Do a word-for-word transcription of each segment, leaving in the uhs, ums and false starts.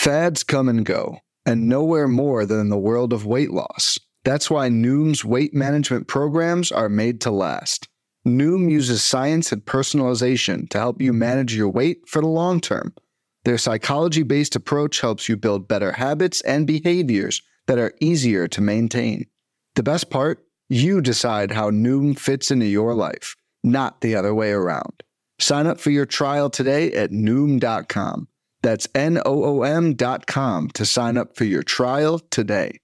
Fads come and go, and nowhere more than in the world of weight loss. That's why Noom's weight management programs are made to last. Noom uses science and personalization to help you manage your weight for the long term. Their psychology-based approach helps you build better habits and behaviors that are easier to maintain. The best part? You decide how Noom fits into your life, not the other way around. Sign up for your trial today at Noom dot com. That's N O O M dot com to sign up for your trial today.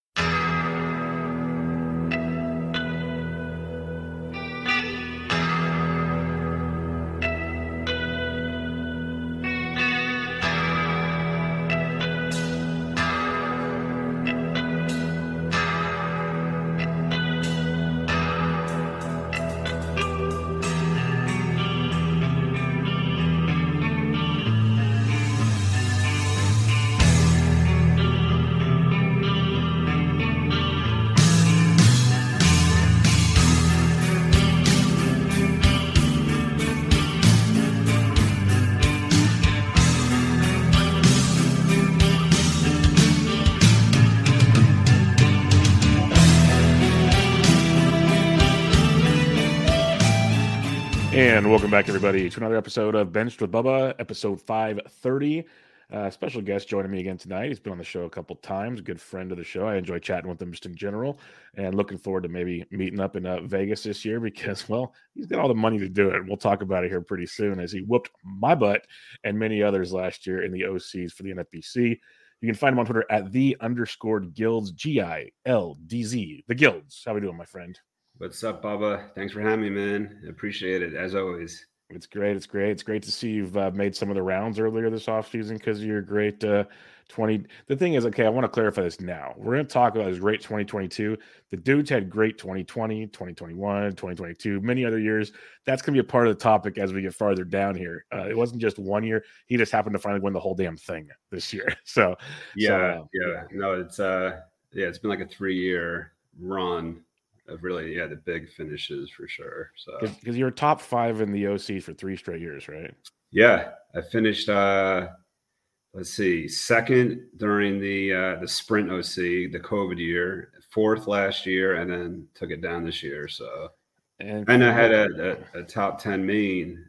And welcome back, everybody, to another episode of Benched with Bubba, episode five thirty. Uh, special guest joining me again tonight. He's been on the show a couple times, a good friend of the show. I enjoy chatting with him just in general, and looking forward to maybe meeting up in uh, Vegas this year because, well, he's got all the money to do it. We'll talk about it here pretty soon as he whooped my butt and many others last year in the O Cs for the N F B C. You can find him on Twitter at the underscored Gilds, G I L D Z, the Gilds. How we doing, my friend? What's up, Bubba? Thanks for having me, man. Appreciate it, as always. It's great. It's great. It's great to see you've uh, made some of the rounds earlier this offseason because of your great uh, twenty. The thing is, okay, I want to clarify this now. We're going to talk about his great twenty twenty-two. The dude's had great twenty twenty, twenty twenty-one, twenty twenty-two, many other years. That's going to be a part of the topic as we get farther down here. Uh, it wasn't just one year. He just happened to finally win the whole damn thing this year. So, yeah, so, uh, yeah. No, it's, uh, yeah, it's been like a three-year run of really, yeah, the big finishes for sure. So because you're top five in the O C for three straight years, right? Yeah, I finished. Uh, let's see, second during the uh, the sprint O C, the COVID year, fourth last year, and then took it down this year. So, and, and I had a, a, a top ten main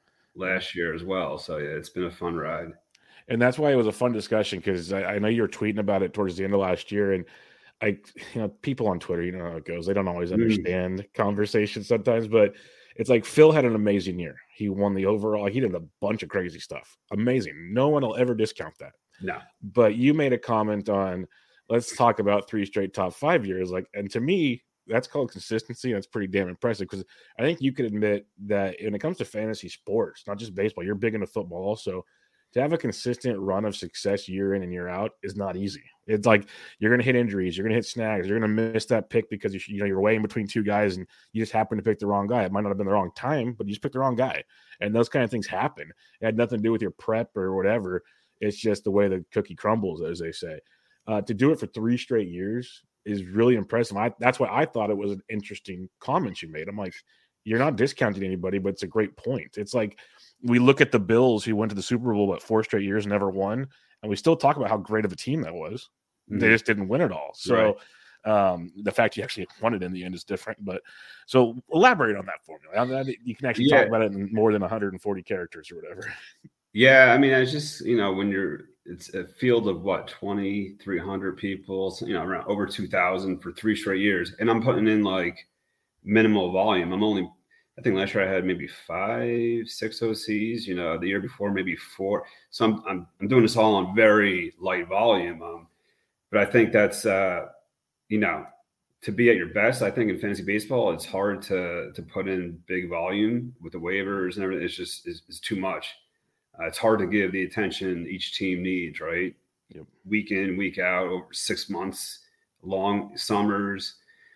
last year as well. So yeah, it's been a fun ride. And that's why it was a fun discussion because I, I know you were tweeting about it towards the end of last year, and I, you know, people on Twitter, you know how it goes. They don't always understand mm. conversations sometimes, but it's like Phil had an amazing year. He won the overall. He did a bunch of crazy stuff. Amazing. No one will ever discount that. No. But you made a comment on, let's talk about three straight top five years. Like, and to me, that's called consistency. That's pretty damn impressive because I think you could admit that when it comes to fantasy sports, not just baseball, you're big into football also. To have a consistent run of success year in and year out is not easy. It's like you're going to hit injuries, you're going to hit snags, you're going to miss that pick because you, you know you're weighing between two guys and you just happen to pick the wrong guy. It might not have been the wrong time, but you just picked the wrong guy, and those kind of things happen. It had nothing to do with your prep or whatever. It's just the way the cookie crumbles, as they say. Uh, to do it for three straight years is really impressive. I, that's why I thought it was an interesting comment you made. I'm like, you're not discounting anybody, but it's a great point. It's like, we look at the Bills who went to the Super Bowl about four straight years, never won, and we still talk about how great of a team that was. Mm-hmm. They just didn't win it all. So right. um, the fact you actually won it in the end is different. But so elaborate on that formula. You can actually yeah. talk about it in more than one hundred forty characters or whatever. Yeah, I mean, it's just, you know, when you're, it's a field of what, twenty-three hundred people, so, you know, around over two thousand for three straight years, and I'm putting in like minimal volume. I'm only I think last year I had maybe five, six O Cs, you know, the year before, maybe four. So I'm, I'm, I'm doing this all on very light volume. Um, but I think that's, uh, you know, to be at your best, I think in fantasy baseball, it's hard to, to put in big volume with the waivers and everything. It's just, it's, it's too much. Uh, it's hard to give the attention each team needs, right? Yep. Week in, week out, over six months, long summers.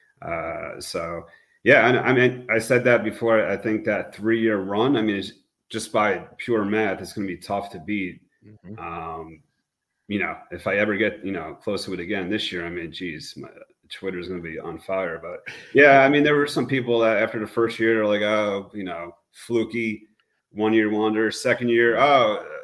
Uh, so, Yeah, I mean, I said that before. I think that three-year run, I mean, it's just by pure math, it's going to be tough to beat. Mm-hmm. Um, you know, if I ever get, you know, close to it again this year, I mean, geez, my Twitter is going to be on fire. But yeah, I mean, there were some people that after the first year, they're like, oh, you know, fluky, one-year wonder. Second year, oh,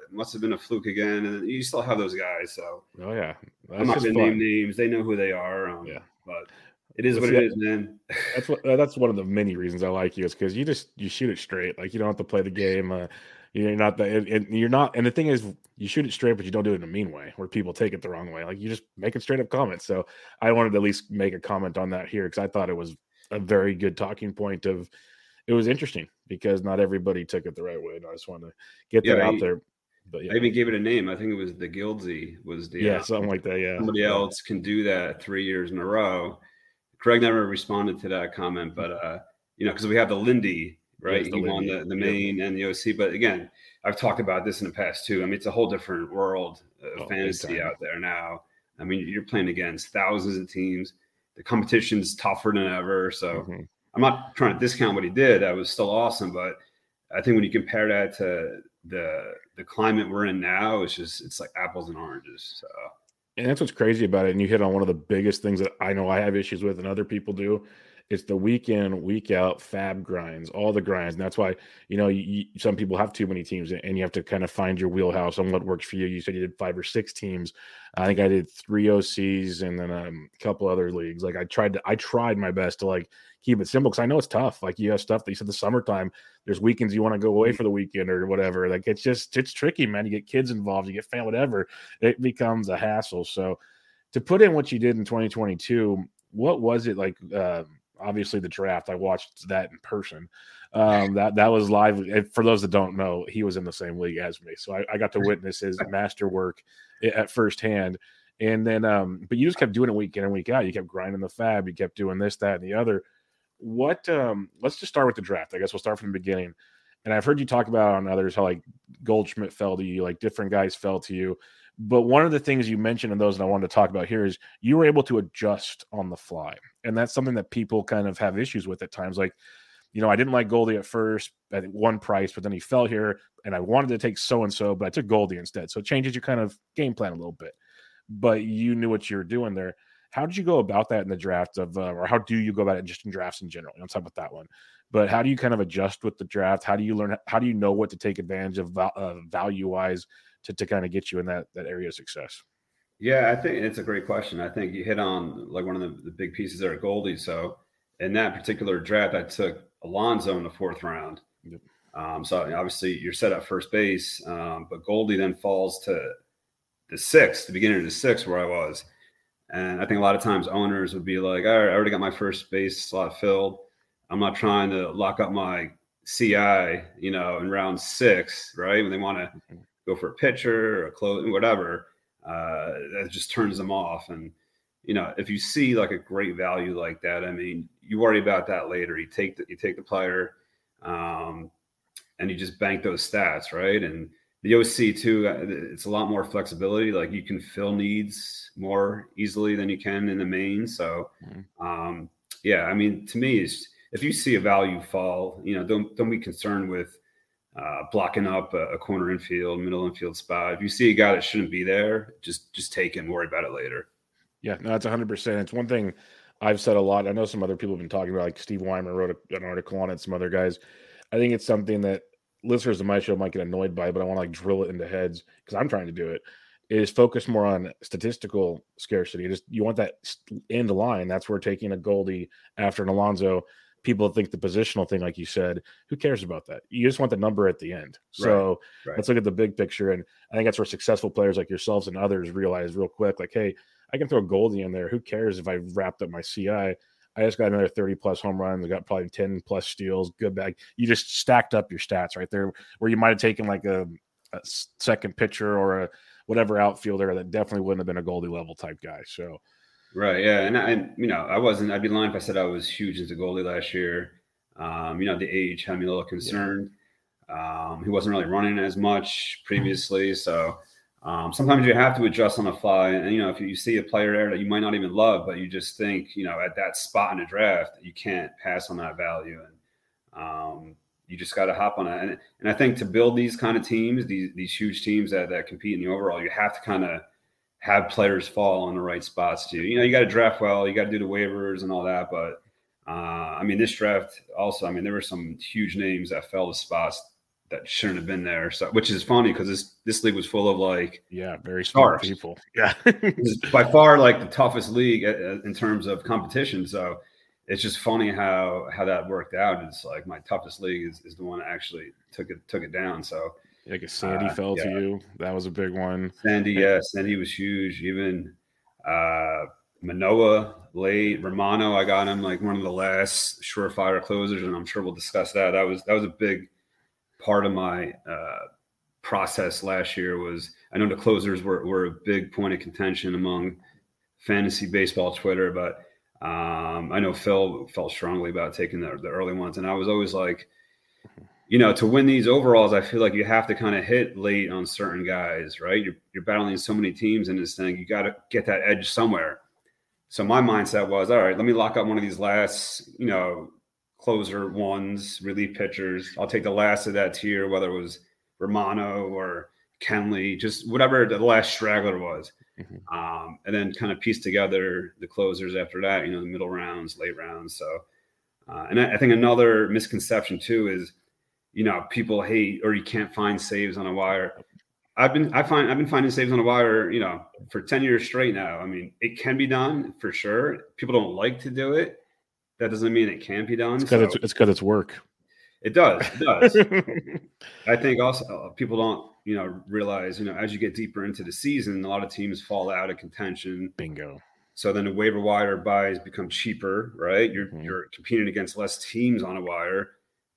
must have been a fluke again. And you still have those guys. So, oh yeah, that's I'm not going to name names. They know who they are. Um, yeah, but it is what it is, man. That's what uh, that's one of the many reasons I like you is because you just you shoot it straight. Like you don't have to play the game. Uh, you're not that. And you're not. And the thing is, you shoot it straight, but you don't do it in a mean way where people take it the wrong way. Like you just make it straight up comments. So I wanted to at least make a comment on that here because I thought it was a very good talking point. Of it was interesting because not everybody took it the right way. And I just want to get yeah, that I, out there. But yeah. I even gave it a name. I think it was the Guildsy was the yeah uh, something like that. Yeah, somebody yeah. else can do that three years in a row. Craig never responded to that comment, but uh, you know, because we have the Lindy. Right. Yes, he won the, the main yeah. and the O C. But again, I've talked about this in the past too. I mean, it's a whole different world of oh, fantasy out there now. I mean, you're playing against thousands of teams. The competition's tougher than ever. So mm-hmm. I'm not trying to discount what he did. That was still awesome. But I think when you compare that to the the climate we're in now, it's just it's like apples and oranges. So. And that's what's crazy about it. And you hit on one of the biggest things that I know I have issues with and other people do. It's the week in, week out fab grinds, all the grinds. And that's why, you know, you, you, some people have too many teams and you have to kind of find your wheelhouse on what works for you. You said you did five or six teams. I think I did three O Cs and then um, a couple other leagues. Like I tried to, I tried my best to like keep it simple because I know it's tough. Like you have stuff that you said the summertime, there's weekends you want to go away for the weekend or whatever. Like it's just, it's tricky, man. You get kids involved, you get family, whatever. It becomes a hassle. So to put in what you did in twenty twenty-two, what was it like? Uh, Obviously the draft, I watched that in person. Um, that that was live. For those that don't know, he was in the same league as me, so I, I got to witness his masterwork at firsthand. And then, um, but you just kept doing it week in and week out. You kept grinding the fab. You kept doing this, that, and the other. What? Um, let's just start with the draft. I guess we'll start from the beginning. And I've heard you talk about on others how like Goldschmidt fell to you, like different guys fell to you. But one of the things you mentioned in those that I wanted to talk about here is you were able to adjust on the fly. And that's something that people kind of have issues with at times. Like, you know, I didn't like Goldie at first at one price, but then he fell here and I wanted to take so-and-so, but I took Goldie instead. So it changes your kind of game plan a little bit. But you knew what you were doing there. How did you go about that in the draft of, uh, or how do you go about it just in drafts in general? I'm talking about that one. But how do you kind of adjust with the draft? How do you learn, how do you know what to take advantage of uh, value-wise to, to kind of get you in that, that area of success? Yeah, I think it's a great question. I think you hit on like one of the, the big pieces there at Goldie. So in that particular draft, I took Alonso in the fourth round. Yep. Um, so obviously you're set at first base, um, but Goldie then falls to the sixth, the beginning of the sixth where I was. And I think a lot of times owners would be like, all right, I already got my first base slot filled. I'm not trying to lock up my C I, you know, in round six, right? When they want to go for a pitcher or a close, whatever, uh, that just turns them off. And, you know, if you see like a great value like that, I mean, you worry about that later. You take the, you take the player um, and you just bank those stats, right? And the O C too, it's a lot more flexibility. Like you can fill needs more easily than you can in the main. So, um, yeah, I mean, to me, it's, if you see a value fall, you know, don't don't be concerned with uh, blocking up a, a corner infield, middle infield spot. If you see a guy that shouldn't be there, just just take it and worry about it later. Yeah, no, that's one hundred percent. It's one thing I've said a lot. I know some other people have been talking about, like Steve Weimer wrote a, an article on it, some other guys. I think it's something that listeners to my show might get annoyed by, but I want to like drill it into heads because I'm trying to do it, is focus more on statistical scarcity. Just you want that end line. That's where taking a Goldie after an Alonso, people think the positional thing, like you said, who cares about that? You just want the number at the end. So right, right. Let's look at the big picture. And I think that's where successful players like yourselves and others realize real quick, like, hey, I can throw Goldie in there. Who cares if I wrapped up my C I? I just got another thirty plus home runs. I got probably ten plus steals, good bag. You just stacked up your stats right there where you might have taken like a, a second pitcher or a whatever outfielder that definitely wouldn't have been a Goldie level type guy. So, right. Yeah. And I, you know, I wasn't, I'd be lying if I said I was huge into Goldie last year. Um, you know, the age had me a little concerned. Yeah. Um, he wasn't really running as much previously. So, Um, sometimes you have to adjust on the fly. And, you know, if you see a player there that you might not even love, but you just think, you know, at that spot in the draft, you can't pass on that value. And um, you just got to hop on it. And, and I think to build these kind of teams, these these huge teams that, that compete in the overall, you have to kind of have players fall on the right spots too. You know, you got to draft well, you got to do the waivers and all that. But, uh, I mean, this draft also, I mean, there were some huge names that fell to spots that shouldn't have been there. So, which is funny because this this league was full of like yeah, very smart people. Yeah, it's by far like the toughest league in terms of competition. So it's just funny how how that worked out. It's like my toughest league is, is the one that actually took it took it down. So like if Sandy uh, fell yeah. to you, that was a big one. Sandy, yeah, Sandy was huge. Even uh, Manoah late, Romano, I got him like one of the last surefire closers, and I'm sure we'll discuss that. That was that was a big part of my uh, process last year. Was I know the closers were were a big point of contention among fantasy baseball Twitter, but um, I know Phil felt strongly about taking the, the early ones, and I was always like, you know, to win these overalls, I feel like you have to kind of hit late on certain guys, right? You're, you're battling so many teams in this thing. You got to get that edge somewhere. So my mindset was, all right, let me lock up one of these last, you know, closer ones, relief pitchers. I'll take the last of that tier, whether it was Romano or Kenley, just whatever the last straggler was. Mm-hmm. Um, and then kind of piece together the closers after that, you know, the middle rounds, late rounds. So, uh, and I, I think another misconception too is, you know, people hate or you can't find saves on a wire. I've been, I find, I've been finding saves on a wire, you know, for ten years straight now. I mean, it can be done for sure. People don't like to do it. That doesn't mean it can't be done. It's because so, it's, it's, it's work. It does. It does. I think also people don't, you know, realize, you know, as you get deeper into the season, a lot of teams fall out of contention. Bingo. So then the waiver wire buys become cheaper, right? You're mm-hmm. you're competing against less teams on a wire.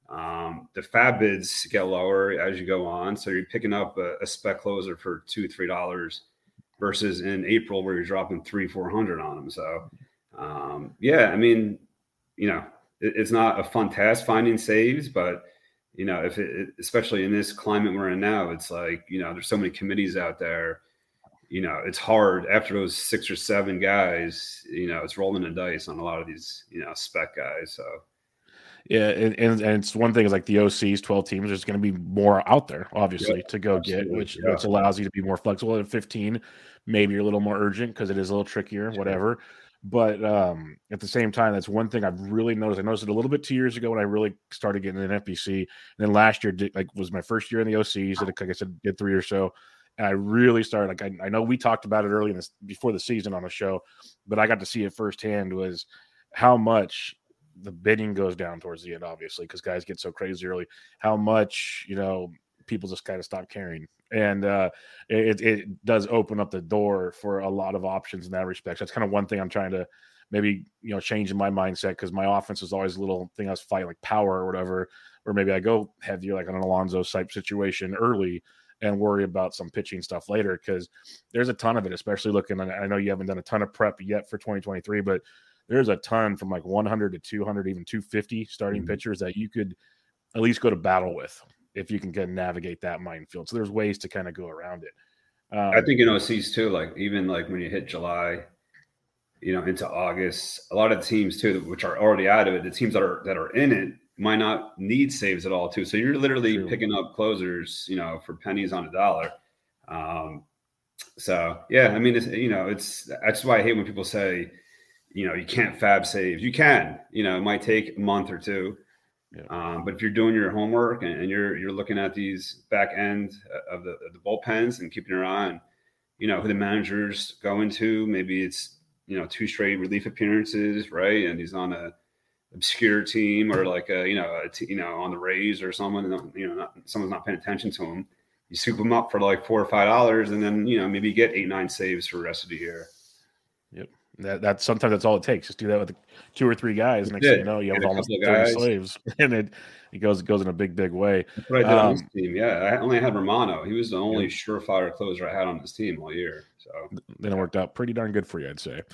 Um, the fab bids get lower as you go on. So you're picking up a, a spec closer for two, three dollars versus in April where you're dropping three, four hundred on them. So um, yeah, I mean, you know, it, it's not a fun task finding saves, but you know, if it, especially in this climate we're in now, it's like, you know, there's so many committees out there, you know, it's hard after those six or seven guys, you know, it's rolling the dice on a lot of these, you know, spec guys. So. Yeah, and, and and it's one thing is like the O Cs, twelve teams, there's going to be more out there, obviously, yeah, to go get, which yeah. which allows you to be more flexible. At fifteen, maybe you're a little more urgent because it is a little trickier, sure. whatever. But um, at the same time, that's one thing I've really noticed. I noticed it a little bit two years ago when I really started getting an F B C. And then last year, did, like was my first year in the O Cs. Did, like I said, did three or so. And I really started, like I, I know we talked about it early in this, before the season on the show, but I got to see it firsthand was how much – the bidding goes down towards the end, obviously, because guys get so crazy early, how much, you know, people just kind of stop caring. And uh, it, it does open up the door for a lot of options in that respect. So that's kind of one thing I'm trying to maybe, you know, change in my mindset, because my offense is always a little thing I was fighting like power or whatever, or maybe I go heavier like on an Alonso type situation early and worry about some pitching stuff later, because there's a ton of it, especially looking, and I know you haven't done a ton of prep yet for twenty twenty-three, but there's a ton from like one hundred to two hundred, even two fifty starting mm-hmm. pitchers that you could at least go to battle with if you can kind of navigate that minefield. So there's ways to kind of go around it. Um, I think in O Cs too, like even like when you hit July, you know, into August, a lot of teams too, which are already out of it, the teams that are that are in it might not need saves at all too. So you're literally True. picking up closers, you know, for pennies on a dollar. Um, so yeah, I mean, it's, you know, it's that's why I hate when people say, you know, you can't fab saves. You can, you know, it might take a month or two. Yeah. Um, but if you're doing your homework and, and you're you're looking at these back end of the, of the bullpens and keeping your eye on, you know, who the managers go into, maybe it's, you know, two straight relief appearances, right? And he's on a obscure team or like a, you know, a t- you know, on the Rays or someone, you know, not, someone's not paying attention to him. You scoop them up for like four or five dollars, and then, you know, maybe you get eight, nine saves for the rest of the year. Yep. That that's sometimes that's all it takes. Just do that with two or three guys. Next thing you know, you have almost thirty slaves, and it it goes it goes in a big big way. That's what I did um, on this team. Yeah, I only had Romano. He was the only yeah. surefire closer I had on this team all year. So then it worked out pretty darn good for you, I'd say.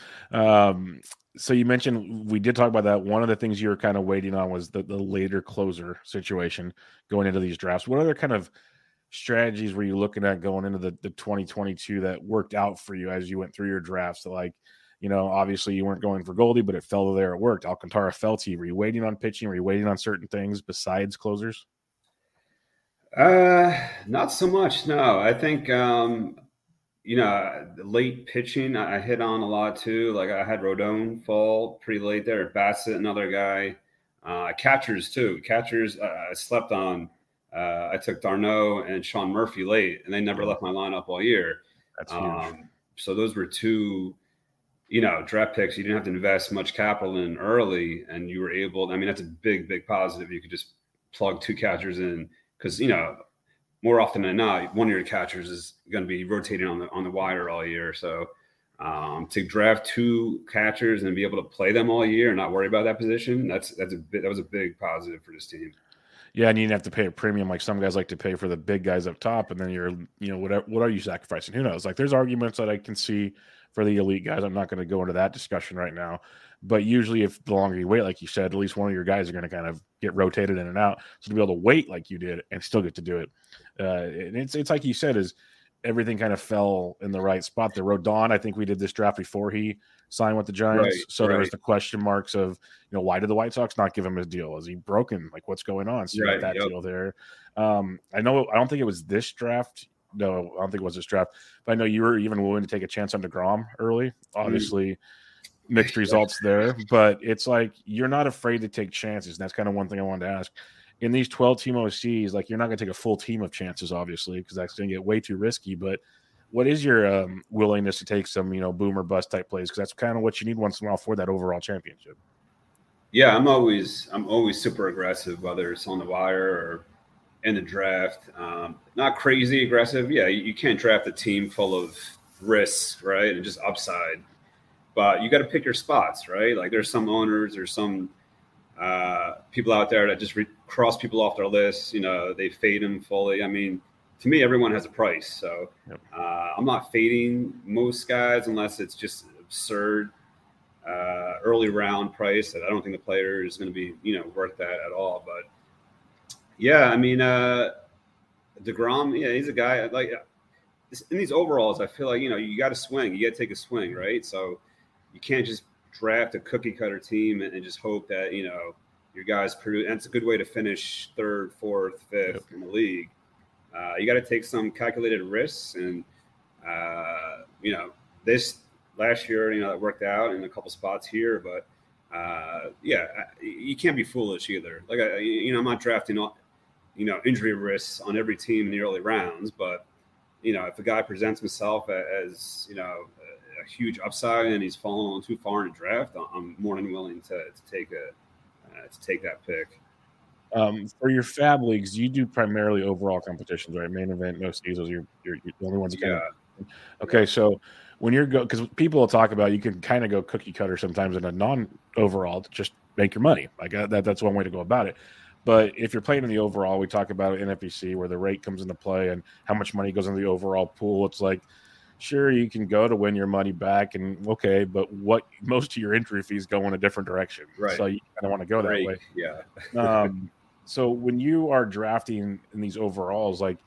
Um, so you mentioned we did talk about that. One of the things you were kind of waiting on was the the later closer situation going into these drafts. What other kind of strategies were you looking at going into the the twenty twenty-two that worked out for you as you went through your drafts? So like, you know, obviously you weren't going for Goldie, but it fell there. It worked. Alcantara fell to you. Were you waiting on pitching? Were you waiting on certain things besides closers? Uh, not so much. No, I think, um, you know, late pitching, I hit on a lot too. Like I had Rodon fall pretty late there. Bassett, another guy. Uh, catchers too. Catchers, uh, I slept on Uh, I took Darno and Sean Murphy late, and they never left my lineup all year. That's huge. Um, so those were two, you know, draft picks you didn't have to invest much capital in early, and you were able. I mean, that's a big, big positive. You could just plug two catchers in because, you know, more often than not, one of your catchers is going to be rotating on the on the wire all year. So um, to draft two catchers and be able to play them all year and not worry about that position, that's that's a bit, that was a big positive for this team. Yeah, and you didn't have to pay a premium like some guys like to pay for the big guys up top, and then you're, you know, whatever. What are you sacrificing? Who knows? Like, there's arguments that I can see for the elite guys. I'm not going to go into that discussion right now, but usually, if the longer you wait, like you said, at least one of your guys are going to kind of get rotated in and out. So to be able to wait like you did and still get to do it, uh, and it's it's like you said, is everything kind of fell in the right spot. The Rodon, I think we did this draft before he signed with the Giants. Right, so right. there was the question marks of, you know, why did the White Sox not give him his deal? Is he broken? Like, what's going on? So Right, that yep. deal there. Um, I know, I don't think it was this draft. No, I don't think it was this draft, but I know you were even willing to take a chance on DeGrom early. Obviously, mixed results there, but it's like you're not afraid to take chances. And that's kind of one thing I wanted to ask. In these twelve team O Cs, like, you're not going to take a full team of chances, obviously, because that's going to get way too risky. But what is your um, willingness to take some, you know, boom or bust type plays? Because that's kind of what you need once in a while for that overall championship. Yeah, I'm always I'm always super aggressive, whether it's on the wire or in the draft. Um, not crazy aggressive. Yeah, you, you can't draft a team full of risks, right, and just upside. But you got to pick your spots, right? Like, there's some owners or some uh, people out there that just re- cross people off their list. You know, they fade them fully. I mean, to me, everyone has a price. So Yep. uh, I'm not fading most guys unless it's just absurd uh, early round price that I don't think the player is going to be, you know, worth that at all. But yeah, I mean, uh, DeGrom, yeah, he's a guy like in these overalls. I feel like, you know, you got to swing. You got to take a swing, right? So you can't just draft a cookie cutter team and, and just hope that, you know, your guys produce. And it's a good way to finish third, fourth, fifth Yep. in the league. Uh, you got to take some calculated risks, and uh, you know, this last year, you know, it worked out in a couple spots here, but uh, yeah, you can't be foolish either. Like, I, you know, I'm not drafting, you know, injury risks on every team in the early rounds, but you know, if a guy presents himself as, you know, a, a huge upside and he's fallen too far in the draft, I'm more than willing to, to take a uh, to take that pick. Um, for your fab leagues, you do primarily overall competitions, right? Main event, no seasons. You're, you're, you're the only ones. That kind Yeah. of, okay, so when you're go, because people will talk about, you can kind of go cookie cutter sometimes in a non-overall to just make your money. Like uh, that, that's one way to go about it. But if you're playing in the overall, we talk about N F B C where the rate comes into play and how much money goes into the overall pool. It's like, sure, you can go to win your money back, and okay, but what most of your entry fees go in a different direction. Right. So you kind of want to go that Break, way. Yeah. um, so when you are drafting in these overalls, like,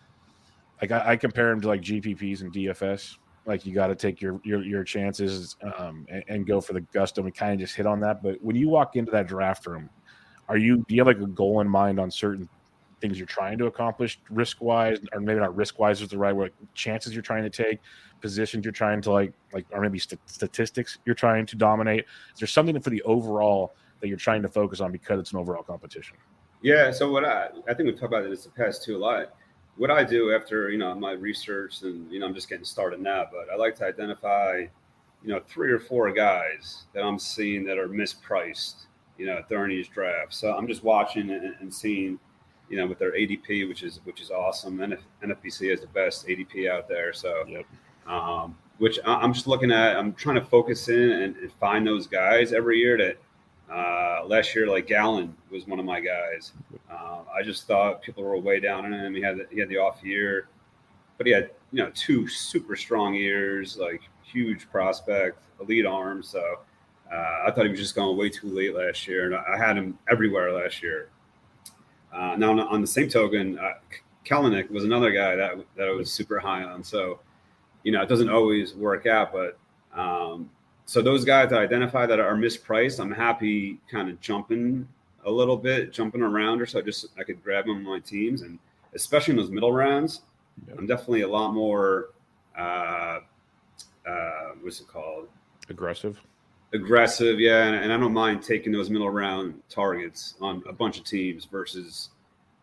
like I, I compare them to like G P Ps and D F S. Like, you got to take your your, your chances um, and, and go for the gusto. We kind of just hit on that. But when you walk into that draft room, are you do you have like a goal in mind on certain things you're trying to accomplish risk wise, or maybe not risk wise is the right word, chances you're trying to take, positions you're trying to like, like, or maybe st- statistics you're trying to dominate? Is there something for the overall that you're trying to focus on because it's an overall competition? Yeah. So what I, I think we've talked about this in the past too a lot. What I do after, you know, my research, and, you know, I'm just getting started now, but I like to identify, you know, three or four guys that I'm seeing that are mispriced, you know, during these drafts. So I'm just watching and, and seeing, you know, with their A D P, which is which is awesome. And N F B C has the best A D P out there. So, Yep. um, which I'm just looking at. I'm trying to focus in and, and find those guys every year. That uh, last year, like Gallen was one of my guys. Um, I just thought people were way down on him. He had the, he had the off year, but he had, you know, two super strong years, like huge prospect, elite arm. So uh, I thought he was just going way too late last year, and I, I had him everywhere last year. Uh, now, on, on the same token, uh, Kalanick was another guy that that I was super high on. So, you know, it doesn't always work out, but um, so those guys I identify that are mispriced, I'm happy kind of jumping a little bit, jumping around, or so just I could grab them on my teams, and especially in those middle rounds, Yep. I'm definitely a lot more uh, uh, what's it called? Aggressive. Aggressive, yeah, and, and I don't mind taking those middle round targets on a bunch of teams versus,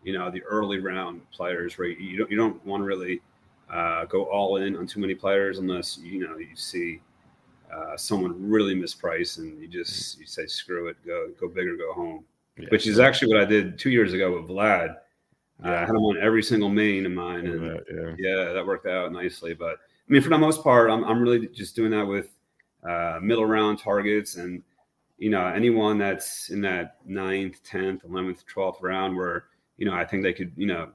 you know, the early round players, right? You don't you don't want to really uh, go all in on too many players unless you know you see uh, someone really mispriced and you just you say screw it, go go big or go home. Yeah, which is actually what I did two years ago with Vlad. Yeah. Uh, I had him on every single main of mine, and that, yeah. yeah, that worked out nicely. But I mean, for the most part, I'm I'm really just doing that with uh, middle round targets, and you know, anyone that's in that ninth, tenth, eleventh, twelfth round, where you know I think they could, you know,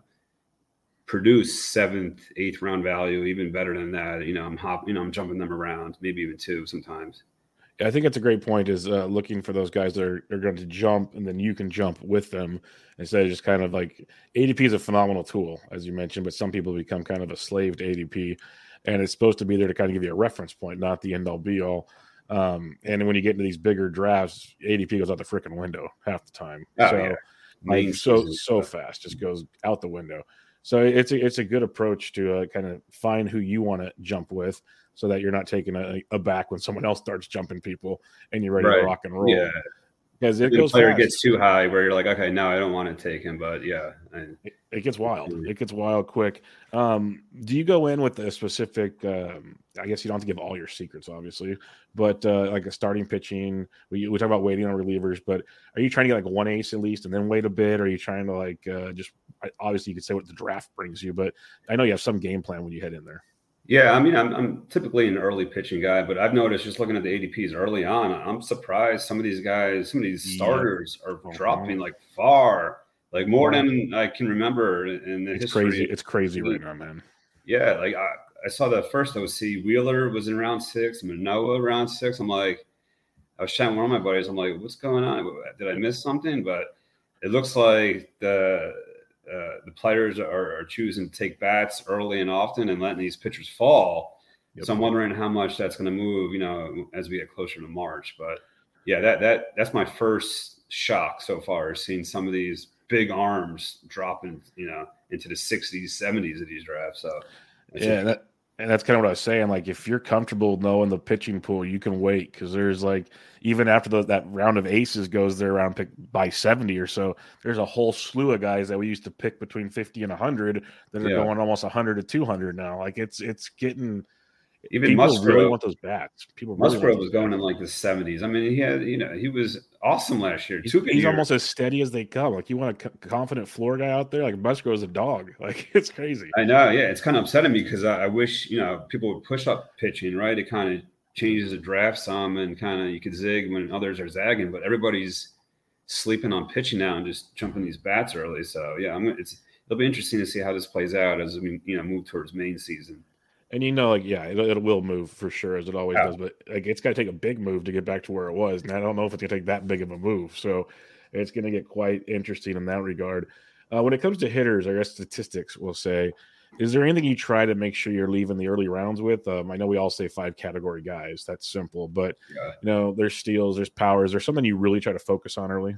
produce seventh, eighth round value, even better than that. You know, I'm hop, you know, I'm jumping them around, maybe even two sometimes. Yeah, I think it's a great point. Is uh, looking for those guys that are, are going to jump, and then you can jump with them instead of just kind of like A D P is a phenomenal tool, as you mentioned, but some people become kind of a slave to A D P, and it's supposed to be there to kind of give you a reference point, not the end all be all. Um, and when you get into these bigger drafts, A D P goes out the freaking window half the time. Oh, so, yeah. like, so so fast, just goes out the window. So it's a, it's a good approach to uh, kind of find who you want to jump with, so that you're not taking a, a back when someone else starts jumping people and you're ready right. to rock and roll. Yeah, because it the goes player fast. gets too high where you're like, okay, no, I don't want to take him. But yeah, I, it, it gets wild. It gets wild quick. Um, do you go in with a specific? Um, I guess you don't have to give all your secrets, obviously, but uh, like a starting pitching. We we talk about waiting on relievers, but are you trying to get like one ace at least and then wait a bit? Or are you trying to like uh, just obviously you could say what the draft brings you, but I know you have some game plan when you head in there. Yeah, I mean, I'm I'm typically an early pitching guy, but I've noticed just looking at the A D Ps early on, I'm surprised some of these guys, some of these starters yeah. are dropping like far, like more than I can remember in the it's history. Crazy. It's crazy right now, man. Yeah, like I, I saw the first O C Wheeler was in round six, Manoah round six. I'm like, I was chatting with one of my buddies. I'm like, what's going on? Did I miss something? But it looks like the Uh, the players are, are choosing to take bats early and often and letting these pitchers fall. Yep. So I'm wondering how much that's going to move, you know, as we get closer to March. But yeah, that that that's my first shock so far, is seeing some of these big arms dropping, you know, into the sixties, seventies of these drafts. So yeah, that, and that's kind of what I was saying. Like, if you're comfortable knowing the pitching pool, you can wait, because there's like, even after the, that round of aces goes there around pick by seventy or so, there's a whole slew of guys that we used to pick between fifty and one hundred that are yeah. going almost one hundred to two hundred now. Like, it's it's getting even people Musgrove really want those bats. People really Musgrove was bats. going in like the seventies. I mean, he had, you know, he was awesome last year. He's, Two he's years. almost as steady as they come. Like, you want a confident floor guy out there? Like, Musgrove's a dog. Like, it's crazy. I know. Yeah, it's kind of upsetting me, because I, I wish, you know, people would push up pitching, right? It kind of changes the draft some, and kind of you could zig when others are zagging, but everybody's sleeping on pitching now and just jumping these bats early. So yeah, I'm it's it'll be interesting to see how this plays out as we, you know, move towards main season. And you know, like, yeah, it, it will move for sure, as it always yeah. does. But like, it's got to take a big move to get back to where it was, and I don't know if it's going to take that big of a move. So it's going to get quite interesting in that regard. Uh, when it comes to hitters, I guess statistics, we'll say, is there anything you try to make sure you're leaving the early rounds with? Um, I know we all say five category guys. That's simple, but yeah. you know, there's steals, there's powers. There's something you really try to focus on early.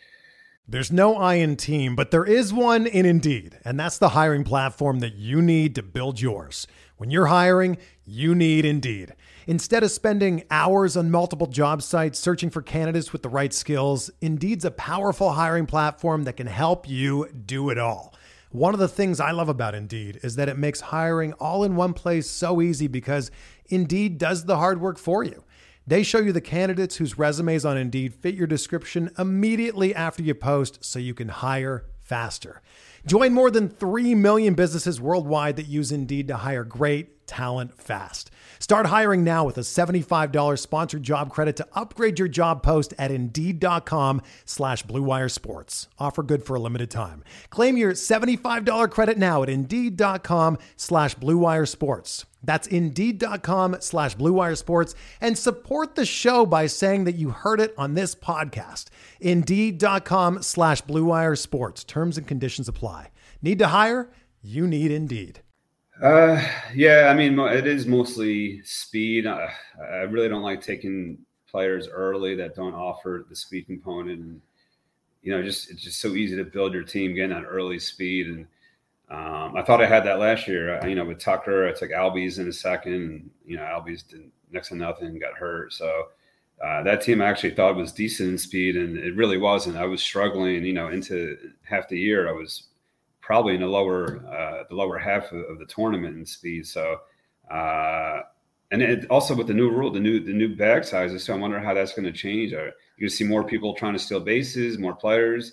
There's no I in team, but there is one in Indeed, and that's the hiring platform that you need to build yours. When you're hiring, you need Indeed. Instead of spending hours on multiple job sites searching for candidates with the right skills, Indeed's a powerful hiring platform that can help you do it all. One of the things I love about Indeed is that it makes hiring all in one place so easy, because Indeed does the hard work for you. They show you the candidates whose resumes on Indeed fit your description immediately after you post, so you can hire faster. Join more than three million businesses worldwide that use Indeed to hire great talent fast. Start hiring now with a seventy-five dollars sponsored job credit to upgrade your job post at Indeed.com slash Blue Wire Sports. Offer good for a limited time. Claim your seventy-five dollars credit now at Indeed.com slash Blue Wire Sports. That's Indeed.com slash Blue Wire Sports, and support the show by saying that you heard it on this podcast. Indeed.com slash Blue Wire Sports. Terms and conditions apply. Need to hire? You need Indeed. Uh, yeah, I mean, it is mostly speed. I, I really don't like taking players early that don't offer the speed component. And, you know, just it's just so easy to build your team getting that early speed. And um, I thought I had that last year. I, you know, with Tucker, I took Albies in a second. And, you know, Albies did next to nothing, got hurt. So uh, that team I actually thought was decent in speed, and it really wasn't. I was struggling, you know, into half the year. I was probably in the lower uh, the lower half of, of the tournament in speed. So, uh, and it, also with the new rule, the new the new bag sizes. So I wonder how that's going to change. Are you going to see more people trying to steal bases, more players?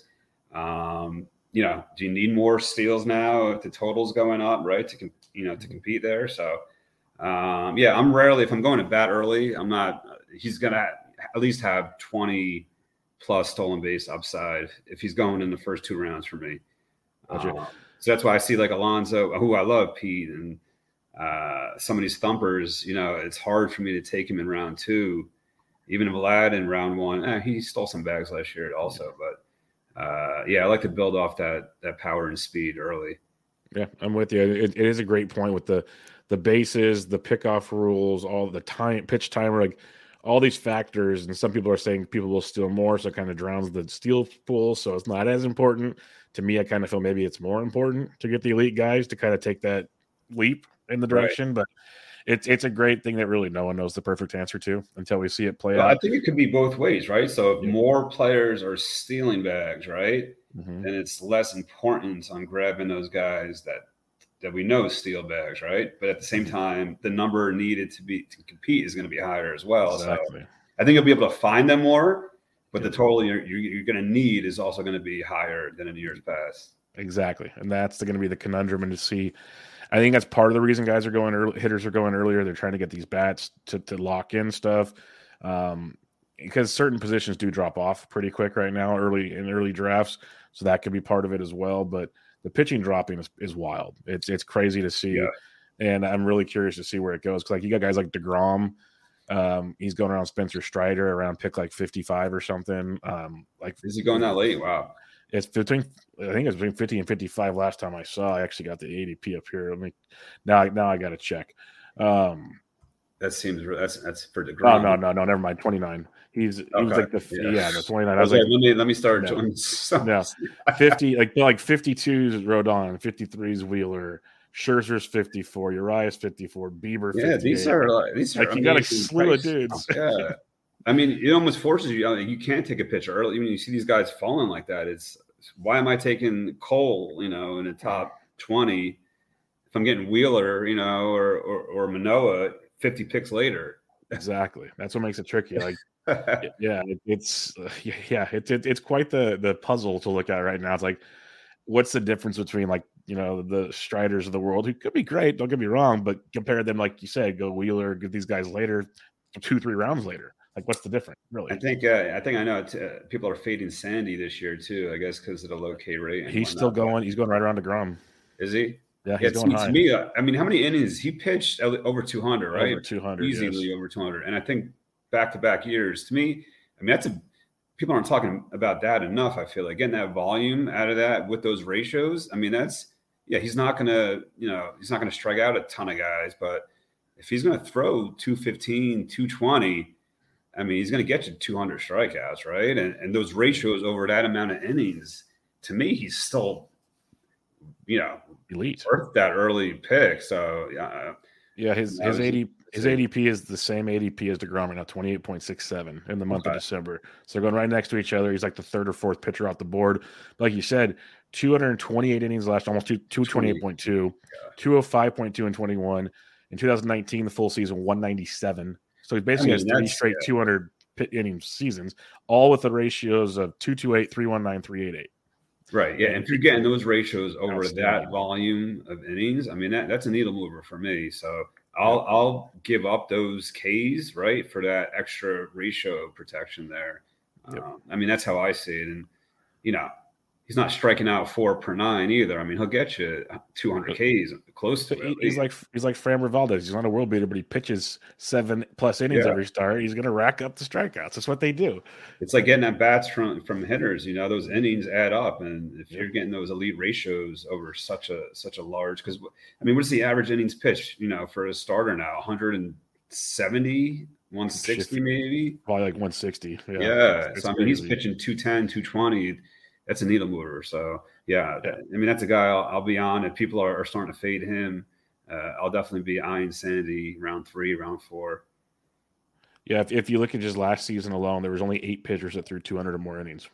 Um, you know, do you need more steals now if the total's going up, right? To you know to compete there. So, um, yeah, I'm rarely if I'm going to bat early, I'm not. He's going to at least have twenty plus stolen base upside if he's going in the first two rounds for me. Gotcha. Um, so that's why I see like Alonso, who I love, Pete, and uh, some of these thumpers. You know, it's hard for me to take him in round two. Even Vlad in round one, eh, he stole some bags last year also. But uh, yeah, I like to build off that that power and speed early. Yeah, I'm with you. It, it is a great point with the the bases, the pickoff rules, all the time, pitch timer, like all these factors. And some people are saying people will steal more, so it kind of drowns the steal pool. So it's not as important. To me, I kind of feel maybe it's more important to get the elite guys to kind of take that leap in the direction. Right. But it's it's a great thing that really no one knows the perfect answer to until we see it play well, out. I think it could be both ways, right? So if yeah. more players are stealing bags, right, mm-hmm. then it's less importance on grabbing those guys that that we know steal bags, right? But at the same time, the number needed to be to compete is going to be higher as well. Exactly. So I think you'll be able to find them more. But the total you're, you're, you're going to need is also going to be higher than in years past. Exactly. And that's going to be the conundrum. And to see, I think that's part of the reason guys are going early, hitters are going earlier. They're trying to get these bats to, to lock in stuff. Um, because certain positions do drop off pretty quick right now, early in early drafts. So that could be part of it as well. But the pitching dropping is, is wild. It's, it's crazy to see. Yeah. And I'm really curious to see where it goes. Cause like you got guys like DeGrom. Um, he's going around Spencer Strider around pick like fifty-five or something. Um, like is he going that late? Wow. It's between, I think it's between fifty and fifty-five last time I saw. I actually got the A D P up here. Let me now. Now I got to check. Um, that seems that's that's for DeGrom. Oh no, no, no, never mind. twenty-nine. He's okay. He was like the yeah, yeah the twenty-nine. I was, I was like, like, let me let me start. No, doing no. fifty like like fifty-two is Rodon, fifty-three is Wheeler. Scherzer's fifty-four, Urias fifty-four, Bieber fifty-eight. Yeah, these are like these are like you got a slew of dudes. Yeah, I mean, it almost forces you. I mean, you can't take a pitcher early. When you see these guys falling like that, it's why am I taking Cole? You know, in the top twenty, if I'm getting Wheeler, you know, or or, or Manoah fifty picks later. Exactly, that's what makes it tricky. Like, yeah, it, it's uh, yeah, it's it, it's quite the the puzzle to look at right now. It's like, what's the difference between like, you know, the Striders of the world, who could be great, don't get me wrong, but compare them, like you said, go Wheeler, get these guys later, two, three rounds later. Like, what's the difference, really? I think uh, I think I know uh, people are fading Sandy this year too. I guess because of the low K rate. He's still going. He's going right around DeGrom. Is he? Yeah, he's yeah, going to, high. To me, uh, I mean, how many innings he pitched? Over two hundred, right? Over two hundred, easily yes. over two hundred. And I think back to back years. To me, I mean, that's a people aren't talking about that enough. I feel like getting that volume out of that with those ratios. I mean, that's. Yeah, he's not going to, you know, he's not going to strike out a ton of guys, but if he's going to throw two fifteen, two twenty, I mean, he's going to get you two hundred strikeouts, right? And, and those ratios over that amount of innings, to me, he's still, you know, elite, worth that early pick. So, yeah. Yeah, his his A D his A D P is the same A D P as DeGrom right now, twenty-eight point six seven in the month okay. of December. So they're going right next to each other. He's like the third or fourth pitcher off the board. Like you said, two hundred twenty-eight innings last, almost two, two twenty-eight point two, two oh five point two in twenty-one. In two thousand nineteen, the full season, one ninety-seven. So he basically I mean, has three straight yeah. two hundred inning seasons, all with the ratios of two twenty-eight, three nineteen, three eighty-eight. Right, yeah. And if you're getting those ratios over that volume of innings, I mean, that, that's a needle mover for me. So I'll I'll give up those Ks, right, for that extra ratio protection there. Yep. Um, I mean, that's how I see it. And, you know, he's not striking out four per nine either. I mean, he'll get you two hundred Ks close to it. He's like he's like Framber Valdez. He's not a world beater, but he pitches seven plus innings yeah. every start. He's going to rack up the strikeouts. That's what they do. It's like getting at bats from from hitters. You know, those innings add up, and if yep. you're getting those elite ratios over such a such a large, because I mean, what's the average innings pitched? You know, for a starter now, one seventy, one sixty maybe, probably like one sixty. Yeah, yeah. It's, it's so I mean, crazy. he's pitching two ten, two twenty. That's a needle mover. So, yeah, yeah. I mean, that's a guy I'll, I'll be on. If people are, are starting to fade him, uh, I'll definitely be eyeing Sandy round three, round four. Yeah, if, if you look at just last season alone, there was only eight pitchers that threw two hundred or more innings.